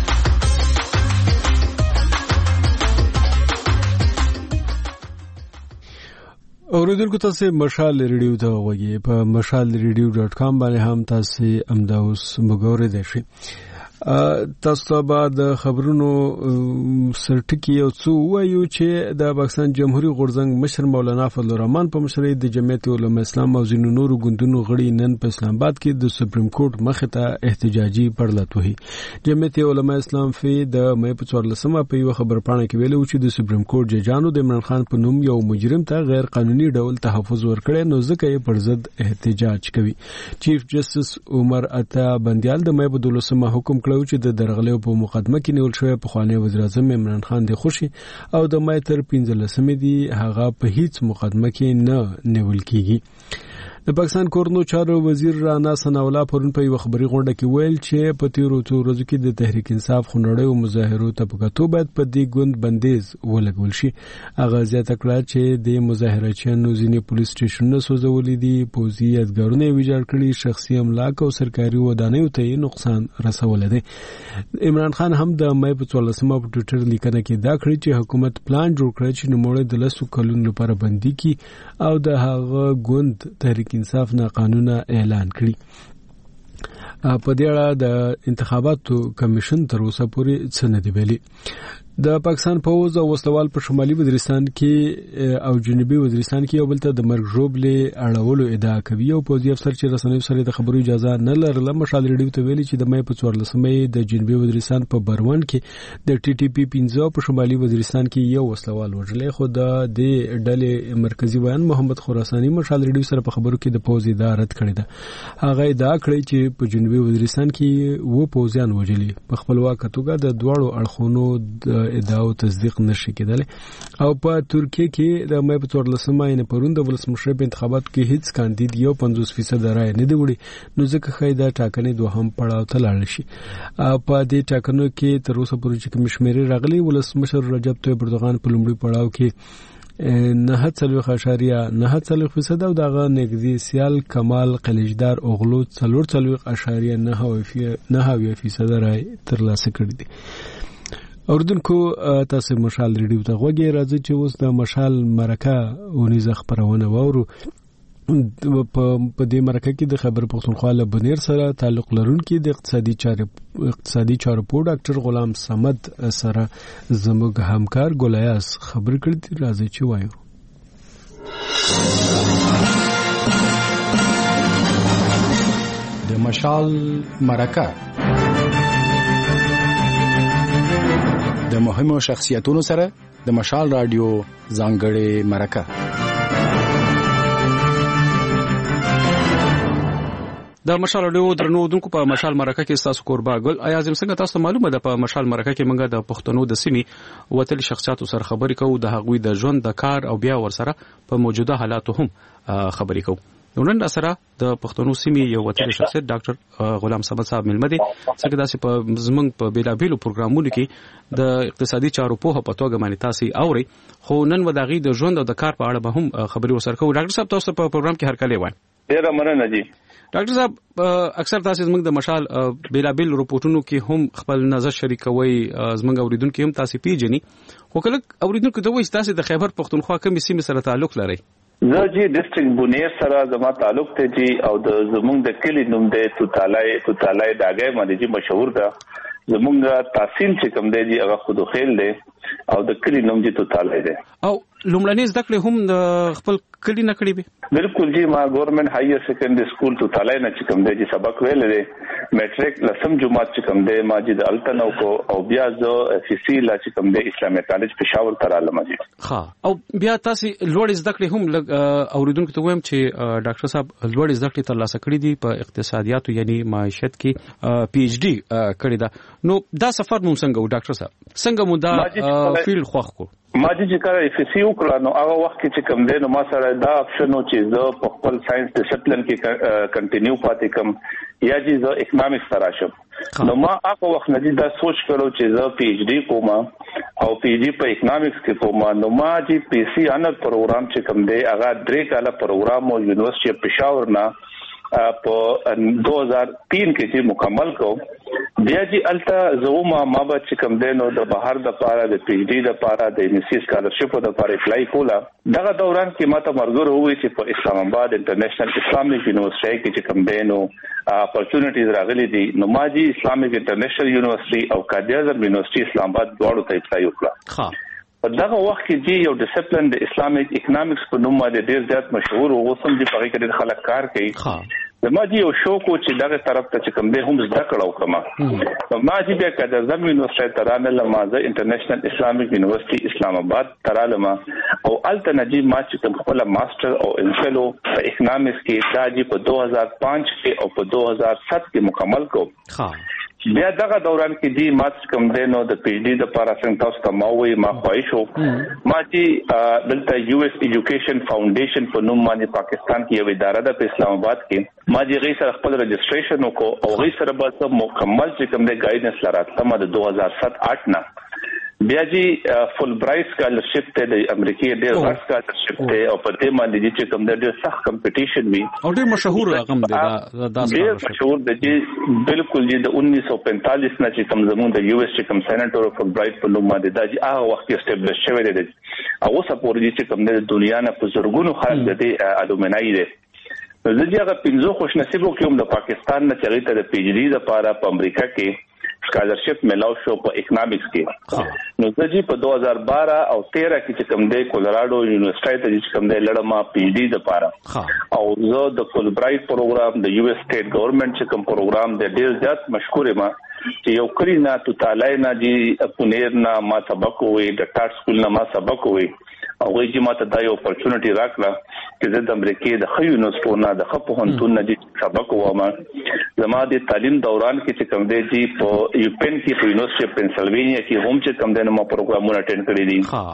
اوریدونکو تاسو مشال ریډیو ته وګورئ په مشال ریډیو ډاټ کام باندې هم تاسو امدا اوس وګورئ شئ. تاسو ته بعد خبرونو سرټکی او څو وایو چې د پاکستان جمهوریت غورځنګ مشر مولانا فضل الرحمن په مشرۍ د جمعیت علماء اسلام او ځینو نورو ګوندونو غړي نن په اسلام آباد کې د سپریم کورټ مخې ته احتجاجي پړلت وهي. جمعیت علماء اسلام فی د مې په څوارلسمه په یو خبر پاڼه کې ویلي چې د سپریم کورټ ججانو د عمران خان په نوم یو مجرم ته غیر قانوني ډول تحفظ ورکړي نو ځکه یې پر ضد احتجاج کوي. چیف جسټس عمر عطا بندیال د مې په دولسمه حکم کړو چې د درغلیو په مقدمه کې نیول شوی په خوانی وزیر اعظم عمران خان د خوشي او د مې تر پنځلسمې دی هغه په هیڅ مقدمه کې نه نیول کیږي. د پاکستان کورنو چارو وزیر رانا ثناء الله پرون په یو خبري غونډه کې ویل چې په تیرو څو ورځو کې د تحریک انصاف خنړې او مظاهرو ته په کتو باید په دې ګوند بندیز ولګول شي. هغه زیاته کړه چې د مظاهرچیانو ځینې پولیس سټیشنونه سوځولې دي، پوځي یادګارونه ویجاړ کړي، شخصي املاک او سرکاري ودانیو ته نقصان رسول دي. عمران خان هم د مې په څوارلسمه په ټوئیټر لیکنه کې دا کړی چې حکومت پلان جوړ کړی چې نوموړی د لسو کلونو لپاره بندي کی او د هغه ګوند تحریک انصاف نه قانونا اعلان کړی. په دې اړه د انتخاباتو کمیشن تر اوسه پورې څه نه دی ویلي. د پاکستان پوځ او وسلوال په شمالي وزیرستان کې او جنوبي وزیرستان کې یو بل ته د مرګ ژوبلې اړولو ادعا کوي او پوځي افسر چې رسنیو سره د خبرو اجازه نه لرله مشال ریډیو ته ویلي چې د مې په څوارلسمه د جنوبي وزیرستان په بروان کې د ټي ټي پی پنځه په شمالي وزیرستان کې یو وسلوال وژلې خو د دې ډلې مرکزی ویان محمد خراساني مشال ریډیو سره په خبرو کې د پوځ اداره رد کړې ده. هغه ادعا کړې چې په جنوبي وزیرستان کې و پوځیان وژلي په خپلواک توګه د دوړو اړخونو ادعاو تصدیق نشي کېدلی. او په ترکیه کې د مې په څوارلسمه یې پرون د ولسمشر په انتخاباتو کې هیڅ کاندید یو پنځوس فیصد رای نه دی وړي نو ځکه خای دا ټاکنې دوهم پړاو ته لاړ شي. په دې ټاکنو کې تر اوسه پورې چې کوم شمیرې راغلي ولسمشر رجب طیب اردوغان په لومړي پړاو کې نه څلويخ اشاریه نه څلويخ فیصد او دغه نږدې سیال کمال قلیجدار اوغلو څلور څلويخ اشاریه نه نه فیصد رای ترلاسه کړی دي. اوردونکو تاسو مشال ریډیو ته غوږی راځي چې اوس د مشال مرکه ونیزه خبرونه وورو. په دې مرکه کې د خبر پښتونخوا له بنیر سره تعلق لرونکي د اقتصادي چارو اقتصادي چارو په ډاکټر غلام صمد سره زموږ همکار ګولیاس خبر کړی راځي چې وایو. د مشال مرکه د مهمو شخصیتونو سره د مشال رادیو ځانګړې مرکه. د مشال رادیو درنو دونکو په مشال مرکه کې تاسو قربا ګل ایازم څنګه تاسو معلومه ده په مشال مرکه کې منګه د پښتنو د سیمې وتل شخصیتو سره خبرې کوو د هغوی د ژوند د کار او بیا ور سره په موجوده حالاتو هم خبرې کوو. نن سره د پښتنو سیمې یو وتل شخصیت ډاکټر غلام صمد صاحب ملمدي څنګه داسې په زمنګ په بیلابیلو پروګرامونو کې د اقتصادي چارو په هغه پتوګه باندې تاسو اوري خو نن وداغي د ژوند او د کار په اړه به هم خبري وسر کوو. ډاکټر صاحب تاسو په پروګرام کې هر کله وای. ډیره مننه جی. ډاکټر صاحب اکثر تاسو زمنګ د مشال بیلابیل رپورټونو کې هم خپل نظر شریکوي زمنګ اوریدونکو هم تاسو پیژني خو کله اوریدونکو د وایي تاسو د خیبر پښتونخوا کومې سیمې سره تعلق لري؟ زه جی ډیسټریکټ بونیر سره زما تعلق ته جی او د زمونږ د کلی نوم دی توتالای توتالای داګه باندې جی مشهور ده. زمونږ تحصیل چې کوم دی جی هغه خودو خیل دی او د کلی نوم جی توتالای دی. او لومړنۍ زده کړې هم د خپل کلی نه کړې به؟ بالکل جی ما ګورنمنت هایر سیکنډري سکول توتالای نه چې کوم دی جی سبق ویل دی. میټریک لسم جماعت چې کوم دی ما جی د التنو کو او بیا زه اف سی لا چې کوم دی اسلامي کالج پېښور ته رالم جی. ها او بیا تاسو لوړ زده کړې هم اوریدونکو ته وایم چې ډاکټر صاحب لوړ زده کړې ترلاسه کړې دي په اقتصادیاتو یعنی معیشت کې پی ایچ ډي کړې ده. نو دا سفر مو څنګه و ډاکټر صاحب؟ څنګه مو دا فیلډ خوښ کو؟ ما چې کار اف سی وکړه نو هغه وخت کې چې کوم دی نو ما سره دا اپشن و چې زه په خپل ساينس ډیسپلین کې کنټینیو پاتې کوم یا چې زه اکونومکس ته راشم. نو ما هغه وخت نه دا سوچ کړو چې زه پی ایچ ډي کوم او پی ایچ ډي په اکونومکس کې کوم. نو ما چې پی سی انر پروګرام چې کوم دی هغه درې کاله پروګرام او یونیورسيټي پېښور نه په دو هزار تین کې چې مکمل کو بیا چې التا زوما ما به چې کوم دینو د بهر د پاره د پی ایچ ډي د پاره د انسی سکالرشپ د پاره اپلای کولا دغه دوران کې ماته مرګور وې چې په اسلام آباد انټرنیشنل اسلامیک یونیورسيټي کې چې کوم دینو اپورچونټیز راغلي دي نو ماجی اسلامیک انټرنیشنل یونیورسيټي او قائد اعظم یونیورسيټي اسلام آباد دواړو ته اپلای وکړه. ها په دغه وخت کې چې یو ډیسپلین د اسلامیک اکونومکس په نوم باندې ډیر زیات مشهور او اوسم چې په کې خلک کار کوي. ما دي یو شوق چې دغه طرف ته چې کوم دی هم زده کړو کما ما دي بیا کده زم یونیورسيټي ترانه لمازه انټرنیشنل اسلامیک یونیورسيټي اسلام آباد ترالما او الته نجی ما چې کوم خپل ماستر او انفلو په اکونومکس کې داجی په دو هزار پانچ کې او په دو هزار سات کې مکمل کو. ها بیا دغه دوران کې دی ما چې کوم دی نو د پی ایچ ډي د پاره څنګه تاسو ته ما وې ما خواهش وو ما چې دلته یو ایس ایجوکیشن فاونډیشن په نوم باندې پاکستان کې یو اداره ده په اسلام آباد کې ما چې غي سره خپل رجسټریشن وکړو او غي سره به مکمل چې کوم دی ګایډنس لراتله ما د دو هزار سات آټ نه بیا جی فل برایټ سکالرشپ ته د امریکای ډیر غټ سکالرشپ ته او په دې باندې چې کوم د ډیر سخت کمپټیشن وی او ډیر مشهور رقم دی دا دا ډیر مشهور دی چې بالکل دی د انیس سو پینتالیس نه چې کوم زمون د یو ایس چې کوم سېنیټور فل برایټ په نوم باندې دا چې هغه وخت اسټابلیش شوی دی او اوس په ورته چې کوم د دنیا نه په زرګونو خلک د دې الومنای دی. نو زه چې هغه پنځه خوش نصیبو کوم د پاکستان نه چغې ته د پی ایچ ډي لپاره په امریکا کې سکالرشپ ملاو شو په اکونومکس کې نو زه چې په دو هزار بارہ او تیرہ کې چې کوم دی کولراډو یونیورسيټي ته چې کوم دی لړما پی ایچ ډي لپاره او زه د فل برایټ پروګرام د یو ایس سټیټ ګورنمنت چې کوم پروګرام د ډیر زیات مشهور ما چې یو کلی نه تو تعالی نه جی پونیر نه ما سبق وې د ټاټ سکول نه ما سبق وې او وی چې ماته دا یو اپورچونټی راکړه چې د امریکای د خو یونیورسيټو نه د خپل هنتون نه چې سبق وامه زما د تعلیم دوران کې چې کوم دی چې په یوپن کې په یونیورسيټي پنسلوانیا کې هم چې کوم دی نو ما پروګرامونه اټینډ کړی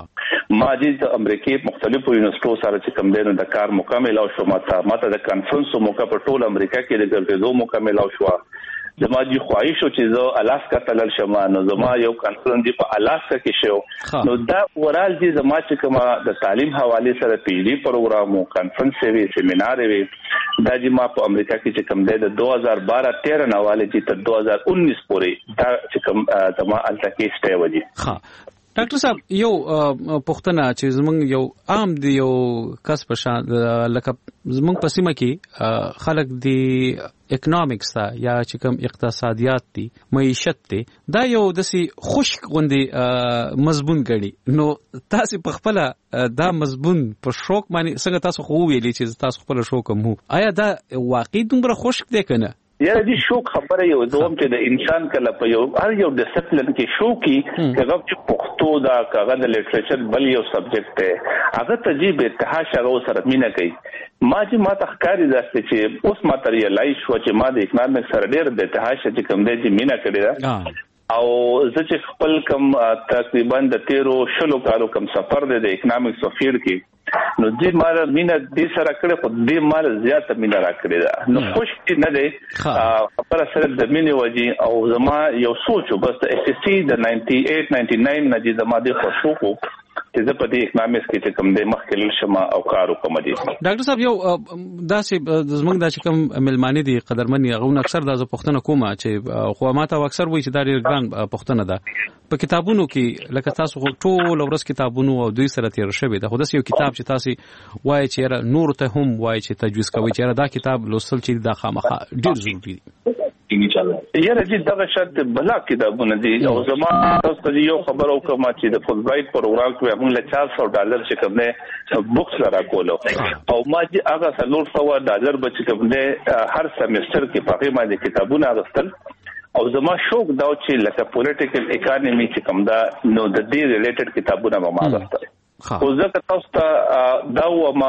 دي ما د امریکای مختلفو یونیورسيټو سره چې کوم دی نو د کار مکمل او شو ماته ماته د کانفرنس موقع په ټول امریکا کې د ګرځېدو مکمل او شو زما جی خواهش چې زه الاسکا تلل شم نو زما یو کانفرنس دی په الاسکا کې شو نو دا ورال دي زما چې کومه د تعلیم حواله سره پی ایچ ډي پروګرامو کانفرنس وی سیمینار وی دا چې ما په امریکا کې چې کوم دی د دو هزار بارہ تیرہ نواله چې تر دو هزار انیس پورې دا چې کوم زما الته کې سټي وځي. ها ډاکټر صاحب یو پښتنه چې زمونږ یو عام دی یو کس په شان لکه زمونږ په سیمه کې خلک دی اکونومکس تا یا چې کوم اقتصادیات دي معیشت دي دا یو دسي خشک غوندي مضمون غړي نو تاسو په خپل دا مضمون په شوق باندې څنګه تاسو خو ویلي چې تاسو خپل شوق مو آیا دا واقعي دومره خشک دی کنه؟ یاره دې شوق خبره یو دوم چې د انسان کله په یو هر یو ډیسپلین کې شوقي کغه چې پښتو دا کغه د لټریچر بل یو سبجیکټ دی هغه تجربه اتحاد شغو سره مینا کوي ما چې ما تخکاری داسته چې اوس ما تریلای شو چې ما د اکونومکس سره ډېر د اتحاد چې کوم دی چې مینا کړی او زه چې خپل کم تقریبا د تیرو شلو کالو کم سفر دی د اکونومکس سفیر کې نو دې مال مینا دې سره کړې خو دې مال زیاته مینا را کړې ده نو خوش دې نه دی خبره سره د مینې وجې او زما یو سوچ بس د اس اس سی د نائنٹی ایٹ نائنٹی نائن نه دې زما د خوشو چې زه په دې اکونومکس کې چې کوم د مخکې شمه او کار وکم دي. ډاکټر صاحب یو داسې زمونږ د چې کوم ملمانې دي قدرمن یغون اکثر د پښتنه کومه چې خو ماته اکثر وایي چې دا ډېر ګران پښتنه ده په کتابونو کې لکه تاسو ټول ورځ کتابونو او دوی سره تیر شوی ده خو داسې یو کتاب چې تاسو وایي چې نور ته هم وایي چې تجویز کوي چې دا کتاب لوستل چې دا خامخا ډېر ضروري دي. یاره چې دغه شرط بلا کتابونه دي او زما تاسو ته یو خبر او کوم چې د فل برایټ پروګرام کې موږ له چار سو ډالر چې کوم نه بوکس لرا کولو او ما چې هغه څلور سو ډالر به چې کوم نه هر سمستر کې په هغه باندې کتابونه اغوستل او زما شوق دا چې لکه پولیټیکل اکانومي چې کوم دا نو د دې ریلیټډ کتابونه به ما اغوستل خو ځکه تاسو ته دا و ما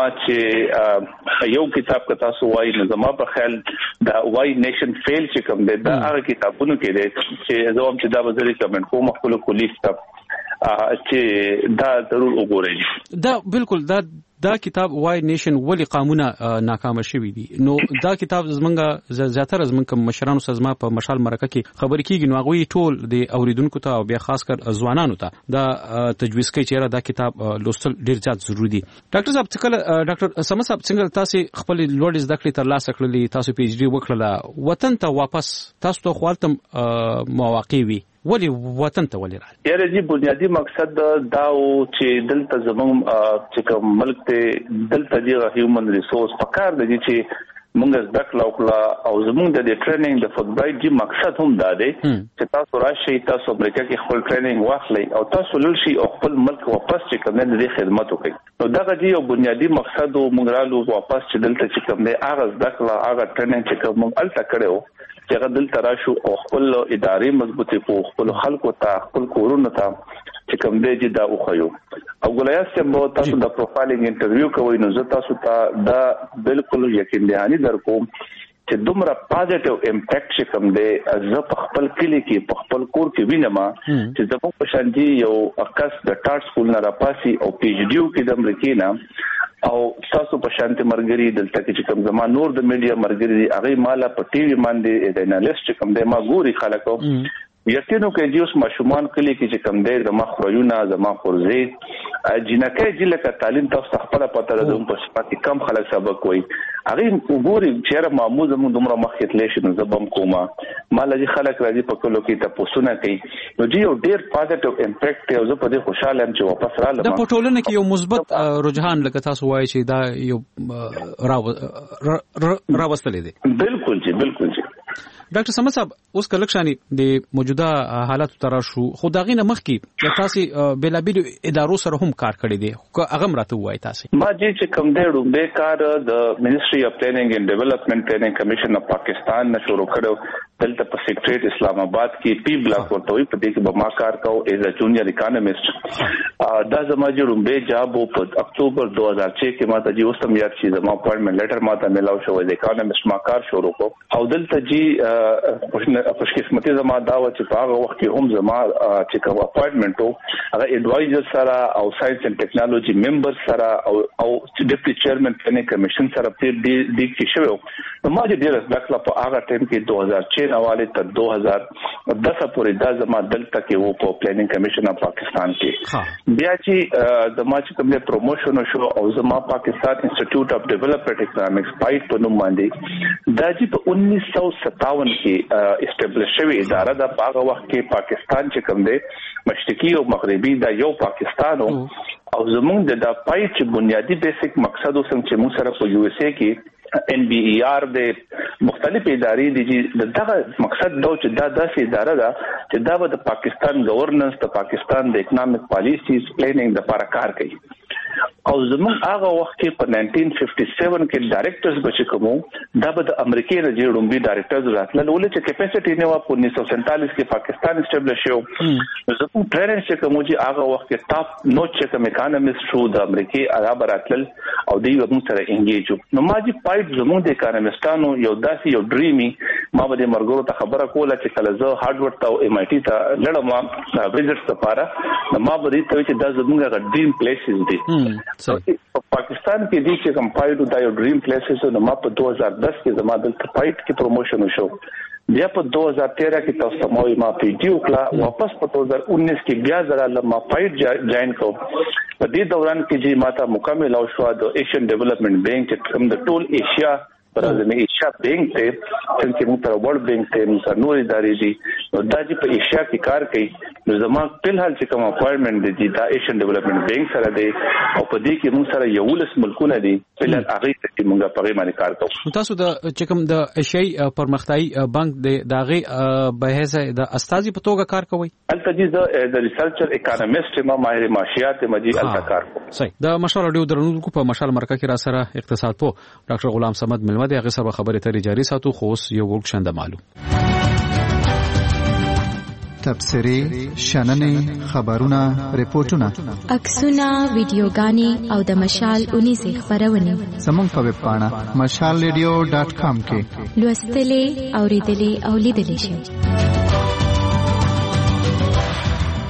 چې یو کتاب که تاسو وایي نو زما په خیال دا وای نیشن فیل چې کوم دی دا هغه کتابونو کې دی چې زه هم چې دا به زه ریکمنډ کوم خپلو کلیګ ته چې دا ضرور وګورئ. دا بالکل دا دا کتاب وای نیشن ولی قانونه ناکام شوی دي نو دا کتاب زمونږه زیاتره زمونږ مشرانو سره په مشال مرکه کې خبرې کیږي نو هغه ټول د اوریدونکو ته او بیا خاص کر ځوانانو ته دا تجویز کوي چې دا کتاب لوستل ډیر زیات ضروری دي. ډاکټر صاحب څنګه ډاکټر سم صاحب څنګه تاسو خپل لوړ زده کړې تر لاسه کړلې تاسو پی ایچ ډي وکړه وطن ته واپس تاسو ته خپلتم مواقع وي ولی وطن ته ولی راځي یاره جی بنیادی مقصد دا او چې دلته زموږ چې کوم ملک ته دلته دی هیومن ریسورس پکار دی چې موږ زده کړو او زموږ د ټریننګ د فوټبال جی مقصد هم دا دی چې تاسو راشي تاسو امریکا کې خپل ټریننګ واخلئ او تاسو لږ شي او خپل ملک واپس چې کوم نه د خدمت وکړي نو دا غږی یو بنیادی مقصد او موږ رالو واپس چې دلته چې کوم نه هغه زده کړو هغه ټریننګ چې کوم الته کړو چې هغه دلته راشو او خپل ادارې مضبوطې کو خپل خلکو ته خپل کورونو ته چې کوم دی چې دا وخیو او ګلایاس چې مو تاسو د پروفایلینګ انټرویو کوئ نو زه تاسو ته دا بالکل یقین دهانی درکوم چې دومره پازیټیو امپیکټ چې کوم دی زه په خپل کلی کې په خپل کور کې وینم چې زموږ په شان دي یو اکس د ټارټ سکول نه راپاسي او پی ایچ ډي کې د امریکا نه او تاسو په شانتي مرګري دلته کې چې کوم زمان نور د میډیا مرګري هغه مالا په ټي وي باندې د انالیست کوم دی ما ګوري خلکو یقینو کې چې اوس ماشومان کلی کې چې کوم دی د مخرویونه زما خورزي جنکه چې لکه تعلیم تاسو خپل پته ده په صفات کم خلک سبق وای هغه وګوري چې معمول زموږ دومره مخکې تللی شي نو زبم کومه مال دي خلک راځي په کلو کې تاسو نه کوي نو جی یو ډیر پازیټیو امپیکټ او زه په دې خوشاله ام چې واپس رالم د پټولنه کې یو مثبت رجحان لکه تاسو وایي چې دا یو راوستل دي بالکل جی بالکل جی ډاکټر سم صاحب اوس کلکشاني د موجوده حالات تر شو خداغینه مخکې د تاسو بلابل ادارو سره هم کار کړی دی خو هغه مرته وای تاسو ما چې چې کوم دی روبه کار د منیسټری اف پلانینګ اینڈ ډیولپمنٹ ټریننګ کمیشن اف پاکستان نه شروع کړو دلته په سیکریټریټ اسلام آباد کې پی بلاک ورته وي په دې کې به ما کار کوم ایز ا جونیئر اکانومست دا زما چې روبه جاب په اکتوبر دو هزار چھ کې ما ته جی اوسم یاد شي زما اپوینټمنټ لیټر ما ته ملاو شو د اکانومست ما کار شروع کو او دلته جی خوش قسمتي زما دا و چې په هغه وخت کې هم زما چې کوم اپوینټمنټ وو هغه ایڈوایزر سره او ساينس اینڈ ټیکنالوژي ممبر سره او او ډیپټي چیرمن پلانینګ کمیشن سره په دې د کې شوو نو ما چې ډیر داخله په هغه ټیم کې دو هزار چھ حواله تر دو هزار دس پورې دا زما دلته کې وو په پلانینګ کمیشن اف پاکستان کې بیا چې زما چې کوم پروموشن شو او زما پاکستان انسټیټیوټ اف ډیولپمنٹ اکونومکس پایټ په نوم باندې دا چې په انیس سو ستاون کې اسټابلیش شوی اداره د هغه وخت کې پاکستان چې کوم دی مشرقي او مغربي دا یو پاکستان او زموږ د پایټ چې بنیادی بیسیک مقصد وسم چې موږ سره په یو اس اے کې ان بی ای آر د مختلف ادارې دي چې دغه مقصد دا چې دا داسې اداره ده چې دا د پاکستان گورننس د پاکستان د اکونومیک پالیسیز پلانینګ لپاره کار کوي او زموږ هغه وخت کې په نائنټین ففټي سیون کې ډایریکټرز بچ کومو دا به د امریکای نه جوړومبي ډایریکټرز راتلل ولې چې کیپاسټي نه و په انیس سو سینتالیس کې پاکستان اسټابلیش شو زموږ ټریننګ چې کوم چې هغه وخت کې ټاپ نوټ چې کوم اکانومست شو د امریکای عرب راتلل او دوی موږ سره انګیج نو ما چې پایټ زموږ د اکانومستانو یو داسې یو ډریمي ما به د مرګورو ته خبره کوله چې کله زه هارډورډ ته او ایم آی ټي ته لړم ویزټ لپاره نو ما به دې ته چې دا زموږ غ ډریم پلیسز دي په پاکستان کې دي چې کمپایډ دا یو ډریم پلیسز نو ما په دو هزار دس کې زما د پایټ کې پروموشن وشو بیا په دو هزار تیرہ کې تاسو مو ما پی ډی وکړه واپس په دو هزار انیس کې بیا زرا ما پایټ جوائن کوم په دې دوران کې چې ما ته مکمل او شو د ایشین ډیولپمنٹ بینک چې کوم د ټول ایشیا پر ازمه ایشیا بینک ته څنګه موږ تر ورلد بینک ته موږ نور ادارې دي نو دا چې په ایشیا کې کار کوي نو زما په حال چې کوم اپوینټمنټ دي دا ایشین ډیولپمنٹ بینک سره دی او په دې کې موږ سره یو لس ملکونه دي په لږ هغه ته موږ په غوړي باندې کار کوو تاسو د چې کوم د ایشیای پرمختیايي بانک د داغه به هڅه د استاذي په توګه کار کوي البته چې د ریسرچر اکانومست ما ماهر معاشيات مجي البته کار کوي صحیح د مشال رادیو درنونکو په مشال مرکه کې را سره اقتصاد په ډاکټر غلام صمد ملمه د هغه سره خبرې ترې جاری ساتو خو یو ورک شند معلوم تبصری شننې خبرونه ریپورتونه عکسونه ویډیوګانې او د مشال اونې سه خبرونه زموږ په ویب پاڼه مشال ریډیو ډاټ کام کې لوستلې اوریدلې او لیدلې شئ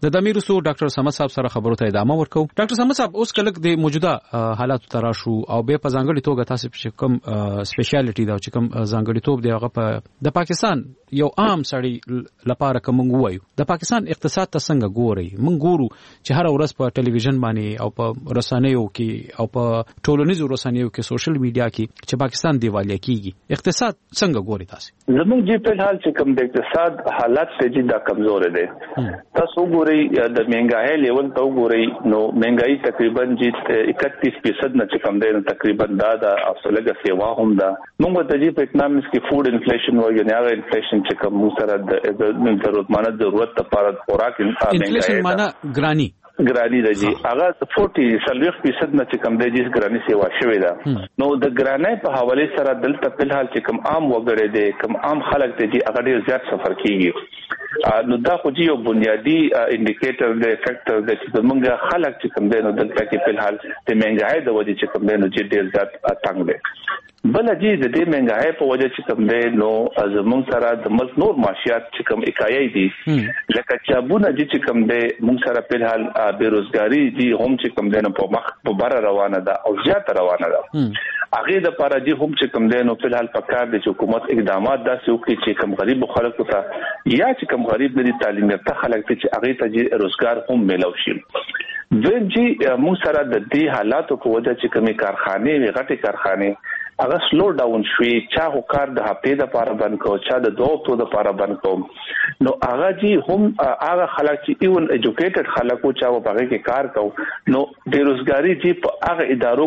د دمیرسو ډاکټر صمد صاحب سره خبرو ته ادامه ورکو. ډاکټر صمد صاحب اوس کله د موجوده حالات تراشو او به په ځانګړي توګه تاسو چې کوم سپیشالټي دا چې کوم ځانګړي توب دی هغه په د پاکستان یو عام سړی لپاره کوم وایو د پاکستان اقتصاد ته څنګه ګوري؟ موږ ګورو چې هر ورځ په ټلویزیون باندې او په رسنیو کې او په ټولنیزو رسنیو کې سوشل میډیا کې چې پاکستان دیوالیا کیږي. اقتصاد څنګه ګوري تاسو؟ زموږ جی په حال چې کوم د اقتصاد حالات ته جدا کمزور دي. تاسو ګورئ د مهنګای لیول ته ګورئ نو مهنګای تقریبا چې اکتیس فیصد نه چې کم دی نو تقریبا دا د افسلګه سیوا هم ده. موږ ته جی په اکونومکس کې فود انفلیشن وایي نه هغه انفلیشن چې کوم سره د ضرورتمند ضرورت لپاره خوراک انفلیشن معنا ګرانی ګرانی د جی هغه چالیس فیصد نه چې کم دی جی ګرانی سیوا شوی ده. نو د ګرانی په حواله سره دلته په حال چې کم عام وګړي دي کم عام خلک دي هغه ډیر زیات سفر کیږي. نو دا خو یو بنیادی انډیکیټر دی فیکټر دی چې موږ خلک چې کوم دی نو دلته کې په حال د مهنګای د وجې چې کوم دی نو چې ډیر زیات تنګ دی. بل جی د دې مهنګای په وجې چې کوم دی نو زموږ سره د ملک نور معاشيات چې کوم اکایي دي لکه چابونه چې کوم دی موږ سره په حال بیروزګاری دي هم چې کوم دی نو په مخ په بار روانه ده او زیات روانه ده. هغه د لپاره چې هم چې کوم دی نو په حال پکار دي چې حکومت اقدامات داسې وکړي چې کوم غریب خلکو ته یا چې کوم غریب ندي تعلیم یافته خلک چې هغه ته روزګار هم ملو شي. دویم جی موږ سره د دې حالاتو په وجه چې کومي کارخانه وی غټي کارخانه هغه سلو ډاون شوي چا هو کار د هپې د لپاره بند کو چا د دوه تو د لپاره بند کو. نو هغه جی هم هغه خلک چې ایون ایجوکیټډ خلکو چا په هغه کې کار کو نو د روزګاری جی په هغه ادارو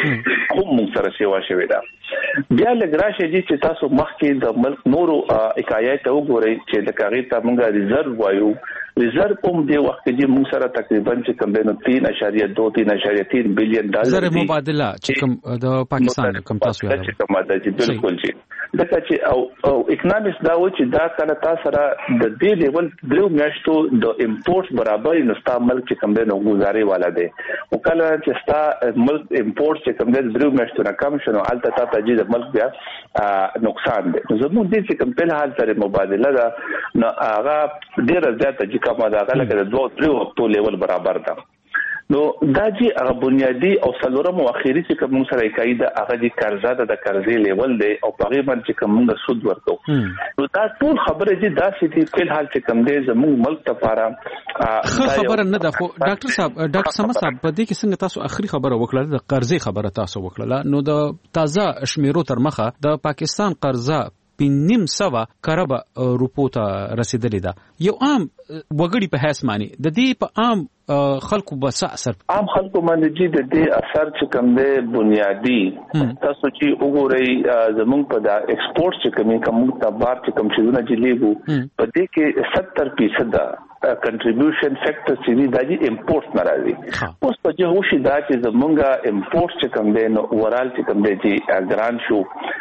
کې هم موږ سره سیوا شوی ده. بیا لګراشه جی چې تاسو مخکې د ملک نورو اکایات ته وګورئ چې د کاغذ ته موږ ریزرو وایو. ریزرو کوم دی وخت کې موږ سره تقریبا چې کوم دی نو تین اشاریه دو تین اشاریه تین بلین ډالر زر مبادله چې کوم د پاکستان کوم تاسو یاد چې کوم د بالکل جی دغه چې او اکونومکس دا و چې دا کله تاسو را د دې لیول درو میاشتو د امپورټ برابر نستا ملک چې کوم دی نو گزاري والا دی او کله چې ستا ملک امپورټ چې کوم دی درو میاشتو نه کم شنو الته تا ته د ملک بیا نقصان دی. زموږ دې چې کوم په حال سره مبادله دا نو هغه ډیره زیاته چې کومه دا غلګه د دوه درو په لیول برابر ده. نو دا جی هغه بنیادی او څلورم او اخیری چې کوم سره کوي دا هغه د قرضه د قرضې لیول دی او په غیبه چې کوم د سود ورکو. نو دا ټول خبره جی دا چې په حال چې کوم دی زموږ ملک لپاره خبره نه ده. خو ډاکټر صاحب ډاکټر سمه صاحب په دې کې څنګه تاسو اخیری خبره وکړه د قرضې خبره تاسو وکړه نو د تازه شمیرو تر مخه د پاکستان قرضه پنځم سوا کربه روپو ته رسیدلې ده. یو عام وګړي په حساب معنی د دې په عام خلکو بس اثر عام خلکو باندې چې د دې اثر چې کوم دی بنیادی تاسو چې وګورئ زمونږ په دا ایکسپورټ چې کومي کوم ته بار چې کوم شي نه جلیږو په دې کې ستر فیصد کنټریبیوشن فیکټر چې دی د امپورټ ناراضي. اوس په دې هوشي دا چې زمونږه امپورټ چې کوم دی نو اورال چې کوم دی چې ګران شو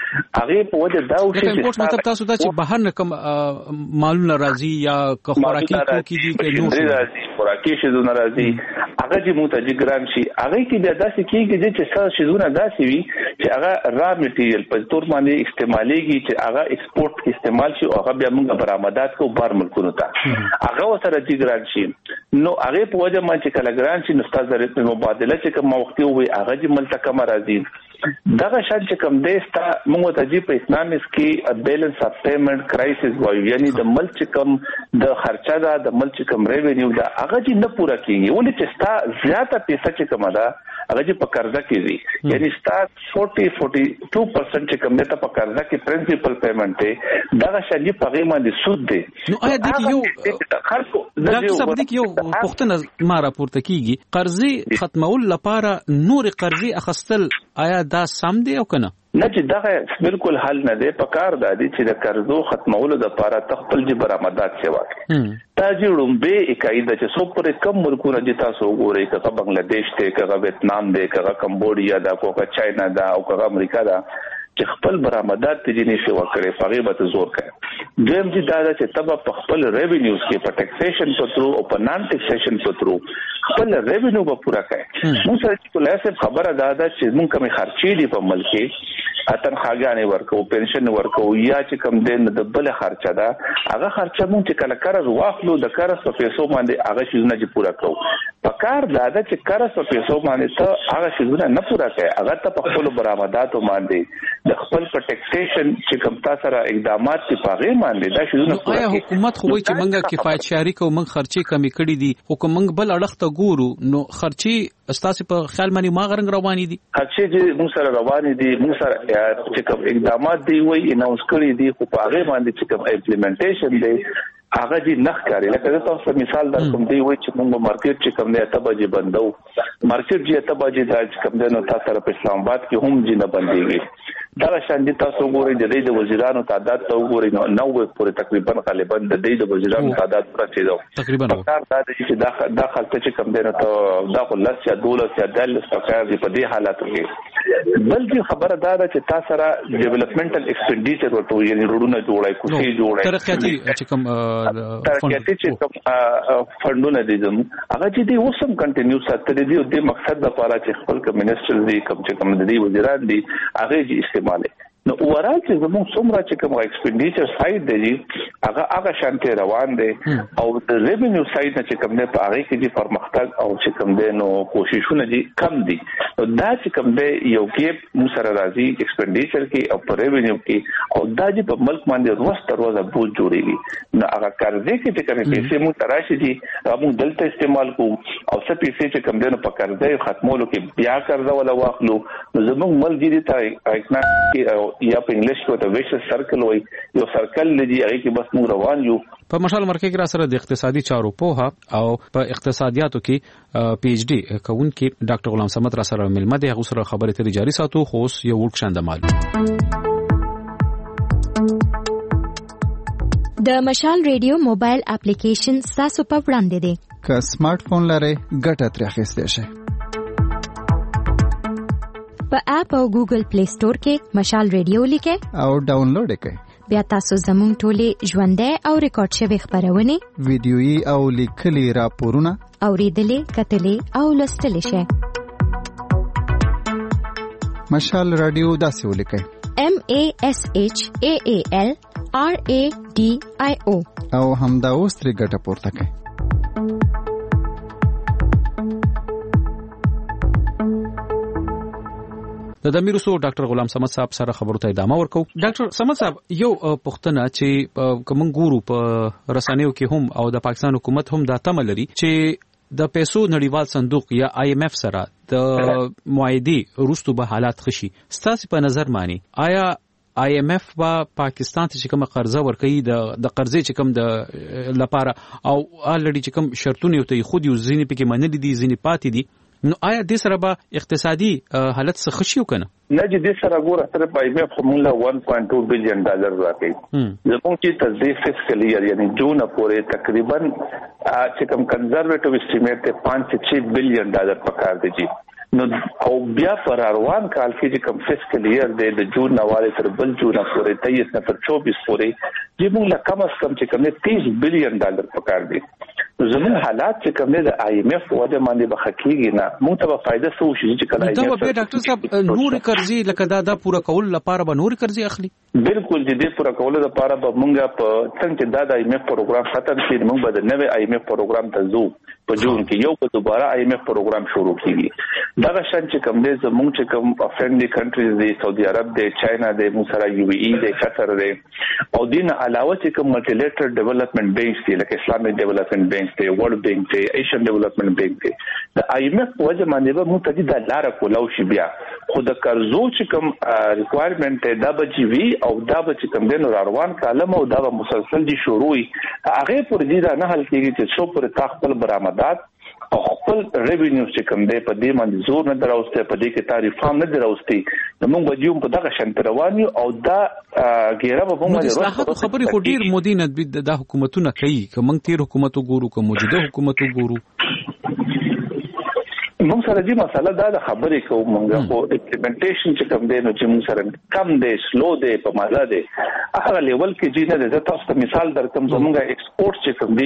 هغه په وجه دا وشي چې امپورټ مطلب تاسو دا چې بهر نه کوم مالونه راځي یا خوراکي توکي دي کې نو راځي خوراکي شي نه راځي هغه چې متجي ګران شي هغه کې بیا داسې کېږي چې څه شي زونه داسې وي چې هغه را میټیریل په تور باندې استعماليږي چې هغه ایکسپورټ استعمال شي او هغه بیا موږ برآمدات کو بار ملکونو ته هغه سره چې ګران شي نو هغه په وجه باندې چې کله ګران شي نو ستاسو د مبادله چې کوم وخت وي هغه چې ملته کم راځي. دغه شان چې کوم دیستا موږ ته جی په اکونومکس کې بیلانس اف پیمنٹ کرایسس وایو یعنی د ملک چې کوم د خرچه دا د ملک چې کوم ریوینیو دا هغه چې نه پوره کیږي ولې چې ستا زیاته پیسې چې کومه ده هغه چې په قرضه کې وي یعنی ستا چالیس چالیس دوه پرسنټ چې کوم ده په قرضه کې پرنسپل پیمنٹ دی دغه شان په غیمه دي سود دی. نو آیا د یو خلکو د څه یو پښتنه ما راپورته کیږي قرضې ختمول لپاره نور قرضې اخستل آیا دا سم دی او کنه؟ نه چې دا بالکل حل نه دی په کار دادی چې د قرضو ختمولو لپاره تخپل جی برآمدات سیوا کوي. تا جوړم به اکایده چې څو پر کم ملکونه د تاسو وګورئ کغه بنگلاديش ته کغه ویتنام دی کغه کمبودیا دا کوغه چاینا دا او کغه امریکا دا چې خپل برآمدات ته جنې سیوا کوي هغه به زور کوي. دویم چې دا چې تبه په خپل ریوینیوز کې په ټیکسیشن په ترو او په نان ټیکسیشن په ترو خپل ریوینیو به پورا کوي. موږ سره چې کله خبره دا ده چې موږ کومه خرچې دي په ملک کې تنخواګانې ورکو پنشن ورکو یا چې کوم دین د بل خرچه ده هغه خرچه مونږ چې کله قرض واخلو د قرض په پیسو باندې هغه شیزونه چې پورا کوو په کار دا ده چې قرض په پیسو باندې ته هغه شیزونه نه پورا کوي هغه ته په خپل برآمداتو باندې د خپل په ټیکسیشن چې کوم تاسو سره اقدامات چې پاغې باندې دا شیزونه پورا کوي حکومت خو چې مونږه کفایت شریک او مونږ خرچې کمی کړې دي حکومت مونږ بل اړخ ته ګورو نو خرچې استاسو په خیال باندې ما غرنګ روانې دي خرچې چې موږ سره روانې دي موږ سره چې کوم اقدامات دی وای اناونس کړی دي خو په هغه باندې چې کوم امپلیمنټیشن دی هغه دې نخ کاری لکه تاسو مثال درکوم دی وای چې موږ مارکیټ چې کوم دی ته بجې بندو مارکیټ چې ته بجې دا چې کوم دی نو تاسو سره په اسلام آباد کې هم جنه بنديږي دا شاندي تاسو ګورئ د دې د وزیرانو تعداد ته وګورئ نو نوې پورې تقریبا غالبا د دې د وزیرانو تعداد پرته دی تقریبا دا چې دا داخل ته چې کوم دی نو ته دا خلاص یا دولت یا دلس پکار دی په دې حالاتو کې بلکې خبره دا ده چې تاسو سره ډیولپمنټل ایکسپنډیچر ورته یعنی روډونه جوړای کوشي جوړای ترقیاتي چې کوم ترقیاتي چې کوم فندونه دي زمو هغه چې دی اوسم کنټینیو ساتل دي د مقصد لپاره چې خپل کمیونستر دي کوم چې کوم د دې وزیران دي هغه چې استعمال نو اورال چې زموږ څومره چې کوم ایکسپنډیچر سایډ دی هغه هغه شانته روان دي او د ریونیو سایډ نه چې کوم نه پاره کې دي پرمختګ او چې کوم دی نو کوششونه دي کم دي نو دا چې کوم دی یو کې مو سره راځي ایکسپنډیچر کې او پر ریونیو کې او دا چې په ملک باندې روز تر روزه بوج جوړيږي نو هغه قرضې کې چې کوم پیسې مو تراشي دي موږ دلته استعمال کوو او څه پیسې چې کوم دی نو په قرضې ختمولو کې بیا قرض ولا واخلو نو زموږ ملک دي ته اکنامي یا په انګلیش کې ته ویش سرکل وای یو سرکل لدی هغه کې بس موږ روان یو په مشال مرکز کې را سره د اقتصادي چارو په او په اقتصادیاتو کې پی ایچ ډی کوونکی ډاکټر غلام صمد را سره ملمه دی هغه سره خبرې ته جاری ساتو خو یو ورکشند مال د مشال ریډیو موبایل اپلیکیشن تاسو په وړاندې دی که سمارټ فون لرئ ګټه ترې اخیستئ شئ په اپ او ګوګل پلی سٹور کې مشال ریډیو لیکئ او ډاونلوډ کړئ بیا تاسو زموږ ټولې ژوندۍ او ریکارډ شوی خبرونه ویډیويي او لیکلي راپورونه اوریدلې کتلې او لوستلې شئ مشال رادیو داسې ولیکئ M A S H A A L R A D I O او همدا اوس ترې ګټه پورته کړئ د دمیروسو ډاکټر غلام صمد صاحب سره خبرو ته ادامه ورکو ډاکټر صمد صاحب یو پښتنه چې کوم ګورو په رسنیو کې هم او د پاکستان حکومت هم دا تمه لري چې د پیسو نړیوال صندوق یا آی ایم ایف سره د معاهدې وروسته به حالات خشي ستاسو په نظر مانی آیا آی ایم ایف با پاکستان ته چې کوم قرضه ورکړي د د قرضې چې کوم د لپاره او الریډي چې کوم شرطونه یو ته خود یو ځینې پکې منل دي ځینې پاتې دي نو آیا د سره به اقتصادي حالت څه خشي وکنه نه چې د سره ګوره سره په ایمه فورمولا one point two بلین ډالر راکړي زموږ چې تصدیق فسکل ایئر یعنی جون پورې تقریبا چې کوم کنزرویټیو اسټیمیټ ته five to six بلین ډالر پکار دي نو او بیا پر روان کال کې چې کوم فسکل ایئر د جون نواله تر بل جون پورې تیئیس نه تر چوبیس پورې چې موږ لا کم از کم چې کوم تیس بلین ډالر پکار دي زمون حالات چې کوم د آی ایم ایف وجه باندې بخکیږي نه موږ ته فائدہ سو شي چې کله دا به ډاکټر صاحب نور قرضې لکه دا د پوره کول لپاره به نور قرضې اخلي بالکل دې پوره کول لپاره به موږ په څنګه دا د آی ایم ایف پروګرام ختم شي موږ به د نوې آی ایم ایف پروګرام ته ځو په جون کې یو په دوباره آی ایم ایف پروګرام شروع کیږي دا شان چې کوم دې زموږ چې کوم فرندلي کنټریز دي سعودي عرب دي چاینا دي موږ سره یو ای دي قطر دي او دین علاوه چې کوم ملټي لیټرل ډیولپمنٹ بینکس دي لکه اسلامي ډیولپمنٹ بینک دی ورلد بینک دی ایشین ډیولپمنٹ بینک دی د آی ایم ایف وجه باندې به موږ ته د لار کولو شي بیا خو د قرضو چې کوم ریکوایرمنت دا به جی وی او دا به چې کوم دین روان کالم او دا به مسلسل دي شروع هغه پر دې دا نه حل کیږي چې څو پر تخپل برآمدات او خپل ریوینیو چې کوم دی په دې باندې زور نه دراوسته په دې کې تعریف هم نه دراوستي نو موږ به یو په دغه شنت روانیو او دا ګیره به موږ د خبرې خو ډیر مودي نه د حکومتونو کوي که موږ تیر حکومت وګورو که موجوده حکومت وګورو موږ سره دې مسله دا د خبرې کوو موږ خو امپلیمنټیشن چې کوم دی نو چې موږ سره کم دی سلو دی په مازه دی هغه لیول کې چې نه ده تاسو ته مثال درکوم زموږ ایکسپورټ چې کوم دی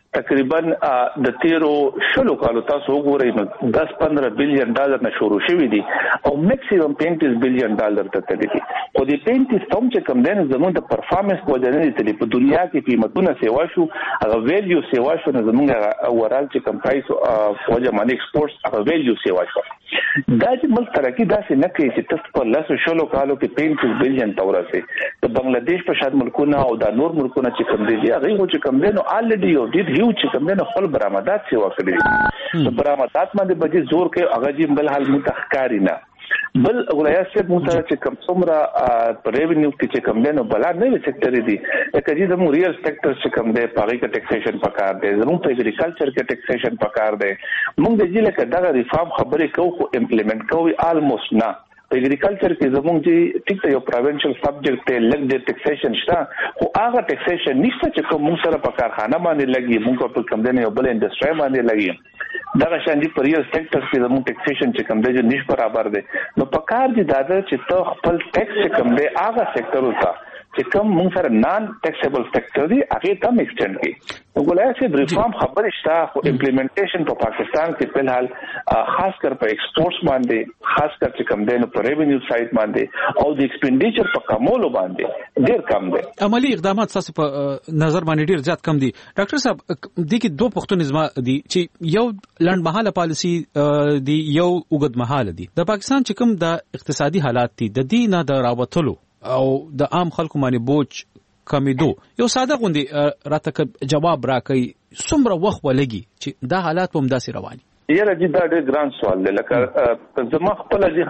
تقریبا د تیرو شلو کالو تاسو وګورئ نو دس پندرہ بلین ډالر نه شروع شوی دي او میکسیمم پینتیس بلین ډالر ته تللی دي. خو د پینتیس تم چې کم دین زموږ د پرفارمنس په وجه نه دي په دنیا کې قیمتونه سیوا شو هغه ویلیو سیوا شو نه زموږ اورال چې کم پرایس په وجه باندې ایکسپورټس هغه ویلیو سیوا شو. دا چې ملک ترقی داسې نه کوي چې تاسو په لاسو شلو کالو کې پینتیس بلین ته ورسې. د بنگلاديش په شان ملکونه او د نور ملکونه چې کم دي هغه چې کم دي نو الریډي یو ډیر هیو چې کم دي نو خپل برآمدات سیوا کړی دي. برآمدات باندې بجې زور کوي هغه جیم بل حال متخکاری نه بل ولایت سے مونږ چې کم څومره په ریونیو کې چې کم دی نو بلا نه سېکټر دي لکه چې زموږ ریل سېکټر چې کم دی پاره کې ټیکسیشن پکار دی زموږ په اګریکلچر کې ټیکسیشن پکار دی مونږ د جیل کې دغه ریفارم خبرې کوو خو امپلیمنٹ کوي آلموست نه. په اګریکلچر کې زموږ چې ټیک ته یو پروینشل سبجیکټ ته لګ د ټیکسیشن شته خو هغه ټیکسیشن نشته چې کوم موږ سره په کارخانه باندې لګي موږ په کوم دنه یو بل انډستری باندې لګي دا شاندي په ریل سېکټر کې زموږ ټیکسیشن چې کوم دی نش برابر دی نو په کار دي دا چې ته خپل ټیکس چې کوم دی هغه سېکټر وتا چې کوم موږ سره نان ټیکسیبل سېکټر دی هغه تم ایکسټند کی وګورئ چې ریفارم خبرې شته خو امپلیمنټیشن په پاکستان کې په الحال خاص کر په ایکسپورټس باندې خاص کر چې کوم دی نو په ریونیو سایت باندې او د ایکسپینډیچر په کمولو باندې ډیر کم دی. عملی اقدامات تاسو په نظر باندې ډیر زیات کم دي. ډاکټر صاحب د کې دوه پښتون نظام دي چې یو لنډ مهاله پالیسی دی یو اوږد مهاله دي. د پاکستان چې کوم د اقتصادي حالات دي د دې نه د راوتلو او د عام خلکو باندې بوج کمیدو یو ساده غوندي راته جواب راکړي څومره وخت ولګي چې دا حالات هم داسې رواني؟ یاره جی دا ډېر ګران سوال دی لکه زما خپل جی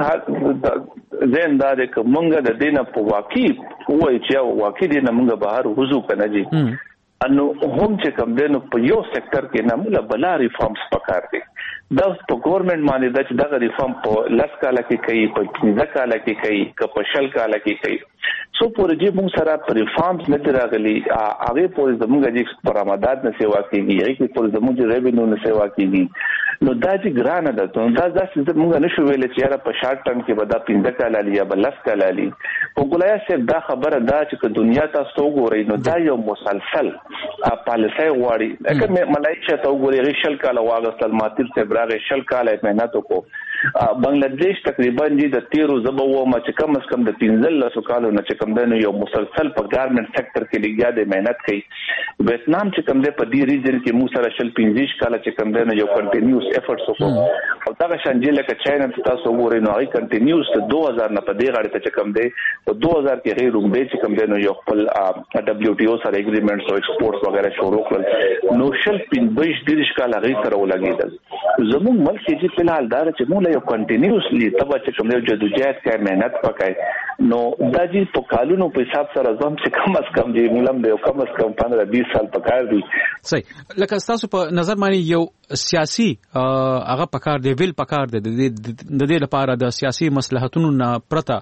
ذهن دا دی که مونږ د دې نه په واقعي ووایو چې واقعي دې نه مونږ بهر وځو که نه جي انو هم چې کوم دی نو په یو سېکټر کې نه موږ بلا ریفارمز پکار دي. دا په ګورنمنت باندې دا چې دغه ریفارم په لس کاله کې کوي په پنځه کاله کې کوي که په شل کاله کې کوي څو پورې چې موږ سره په ریفارمز نه راغلي هغه پورې زموږ د برآمدات نه سیوا کیږي هغه پورې زموږ ریونیو نه سیوا کیږي نو دا چې ګرانه ده نو دا داسې موږ نشو ویل چې یاره په شارټ ټرم کې به دا پنځه کاله لري یا به لس کاله لري. په ګولایه صاحب دا خبره ده چې دنیا تاسو وګورئ نو دا یو مسلسل پالیسي غواړي لکه ملایشیا ته وګورئ شل کاله واغستل ماتیر صاحب راغی شل کاله مهنت وکړو بنگلاديش تقریبا دې د تیرو زبو ما چې کم از کم د پنځه لسو کالو نه چې کم دی یو مسلسل په ګارمنټ سېکټر کې لګیا دی مهنت کوي. ویتنام چې کم دی په دې ریجن کې مو سره شل پنځه کاله چې کم دی یو کنټینیوس افورټس وکړو او دا شانجې لکه چاینا تاسو وګورئ نو هغه کنټینیوس ته دوه هزار نه په دې غاړه ته چې کم دی په دوه هزار کې غیر رومبه چې کم دی نو یو خپل دبليو ټي او سره اګریمنټس او ایکسپورټس وغیرہ شروع کړل نو شل پنځه دیرش کاله غیر سره ولګیدل. زموږ ملک چې په حال دار چې موږ یو کنټینیوسلی تبا چې کوم یو جدوجہد کوي مهنت وکړي نو دا چې په کالونو په حساب سره زم چې کم از کم دی مولم دی کم از کم پندرہ بیس سال پکار دی. صحیح لکه تاسو په نظر باندې یو سیاسي هغه پکار دی ویل پکار دی د دې لپاره د سیاسي مصلحتونو نه پرته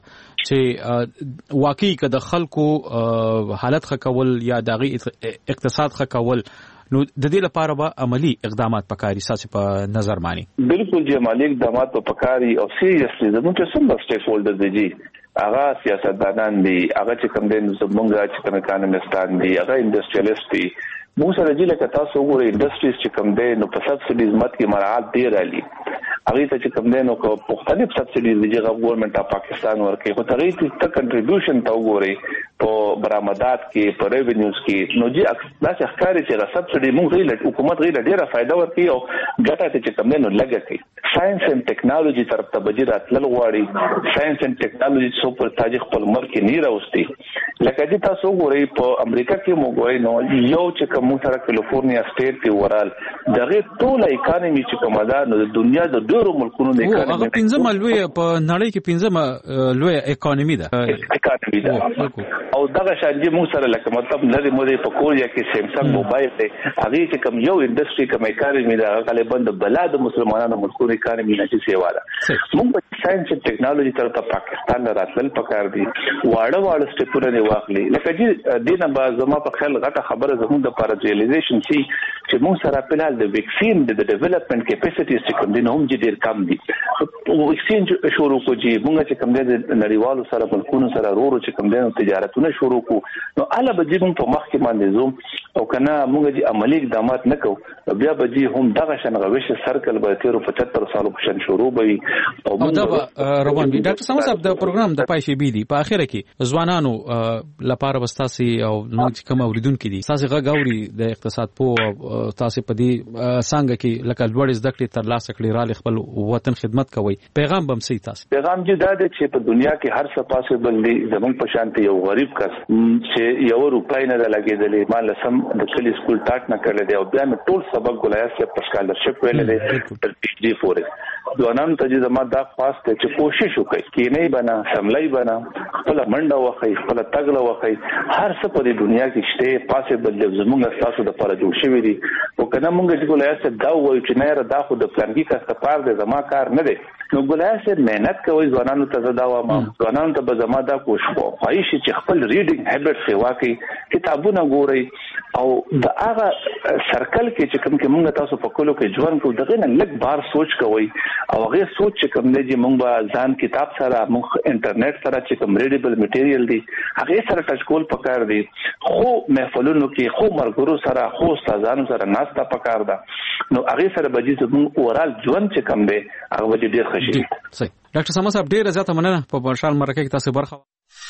چې واقعي کده خلکو حالت خکول یا دغه اقتصاد خکول نو د دې لپاره به عملی اقدامات پکاري ساسي په نظر مانی. بالکل جی عملی اقدامات په پکاري او سیریسلی زموږ چې څومره سټیک هولډرز دي هغه سیاستدانان دي هغه چې کوم دین زموږ چې کوم اکانومیستان دي هغه انډستریالیست دي موږ سره جی لکه تاسو وګورئ انډستریز چې کوم دی نو په سبسایډیز مت کې مراعات دی رالي هغه ته چې کوم دی نو کو مختلف سبسایډیز دي چې ګورنمنت اف پاکستان ورکړي خو هغه ته کنټریبیوشن تا وګورئ په برآمدات کې په ریونیوز کې نو جی داسې ښکاري چې دا سبسایډي موږ غوښتل حکومت غوښتل ډیره فائدہ ورکړي او ګټه ته چې کوم دی نو لګي ساينس اند ټیکنالوژي طرف ته بجې راتلل غواړي ساينس اند ټیکنالوژي څو پر تاج خپل ملک کې نه راوستي لکه چې تاسو وګورئ په امریکا کې موږ وایو نو یو چې کوم سره کیلیفورنیا سټیټ کې ورال دغه ټول اکانومي چې کومه ده نو د دنیا د ډیرو ملکونو د اکانومي هغه پنځمه لوی په نړۍ کې پنځمه لوی اکانومي ده اکانومي ده او دغه شانجي موږ سره لکه مطلب لري مودې په کوریا کې سیمسنګ موبایل دی هغه چې کوم یو انډستری کوم اکانومي ده هغه بند بلاد مسلمانانو ملکونو اکانومي نه چې سیوا ده موږ په ساينس او ټیکنالوژي تر ته پاکستان راتلل پکار دي واړه واړه سټیپونه دی واخلي لکه چې دینه با زما په خیال غټه خبره زموږ د لپاره ریلیزیشن شي چې موږ سره په حال د ویکسین د ډیولپمنٹ کیپاسټیز چې کوم دي نو هم ډیر کم دي ویکسین شروع کوجی موږ چې کوم دي د نړیوالو سره ملکونو سره ورو چې کوم دي تجارتونه شروع کو نو اله به موږ په مخ کې باندې زوم او کنه موږ چې عملی اقدامات نکو بیا به جی هم دغه شان غوښ سرکل به تیر پچهتر سالو پشن شروع وي او دا روان دي ډاکټر سمو صاحب د پروګرام د پای شي بي دي په اخره کې ځوانانو لپاره وستاسي او موږ کوم اوریدونکو دي تاسو غاوري د اقتصاد په تاسو په دې څنګه کې لکه لوړ زده کړې تر لاسه کړې را خپل وطن خدمت کوي پیغام بم سي تاسو پیغام چې دا دی چې په دنیا کې هر څه پاسبل دي زمونږ په شانتي یو غریب کس چې یو روپای نه لګېدلې مال سم د کلی سکول ټاک نه کړل دی او بیا ټول سبق ګولایي چې په سکالرشپ ویل دي تر پی ایچ ډي پورې دوانم ته چې زما دا خاص ته چې کوشش وکړي کې نه بنا سملای بنا خپل منډه وخی خپل تګله وخی هر څه په دنیا کې شته پاسبل دي زمونږ تاسو د لپاره جوړ شوی دي او کنه مونږ چې ګولایي چې دا وایي چې نه را دا خو د پلانګي کاستپار دی زما کار نه دی نو ګولایي چې مهنت کوي ځوانانو ته زدا وایم ځوانانو ته به زما دا کوشش وایي چې خپل ریډینګ هابټ سیوا کوي کتابونه ګوري او د هغه سرکل کې چې کوم کې مونږ تاسو په کولو کې ژوند کو دغه نه لږ بار سوچ کوي او هغه سوچ چې کوم دی چې مونږ به ځان کتاب سره مونږ انټرنیټ سره چې کوم ریډیبل میټیریل دی هغه سره ټچ کول پکار دی خو محفلونو کې خو مرګرو سره خو استادانو سره ناستا پکار ده نو هغه سره به چې مونږ اورال ژوند چې کوم دی هغه به ډیر خوشي صحیح ډاکټر سما صاحب ډیر زیاته مننه په مشال مرکه کې تاسو برخه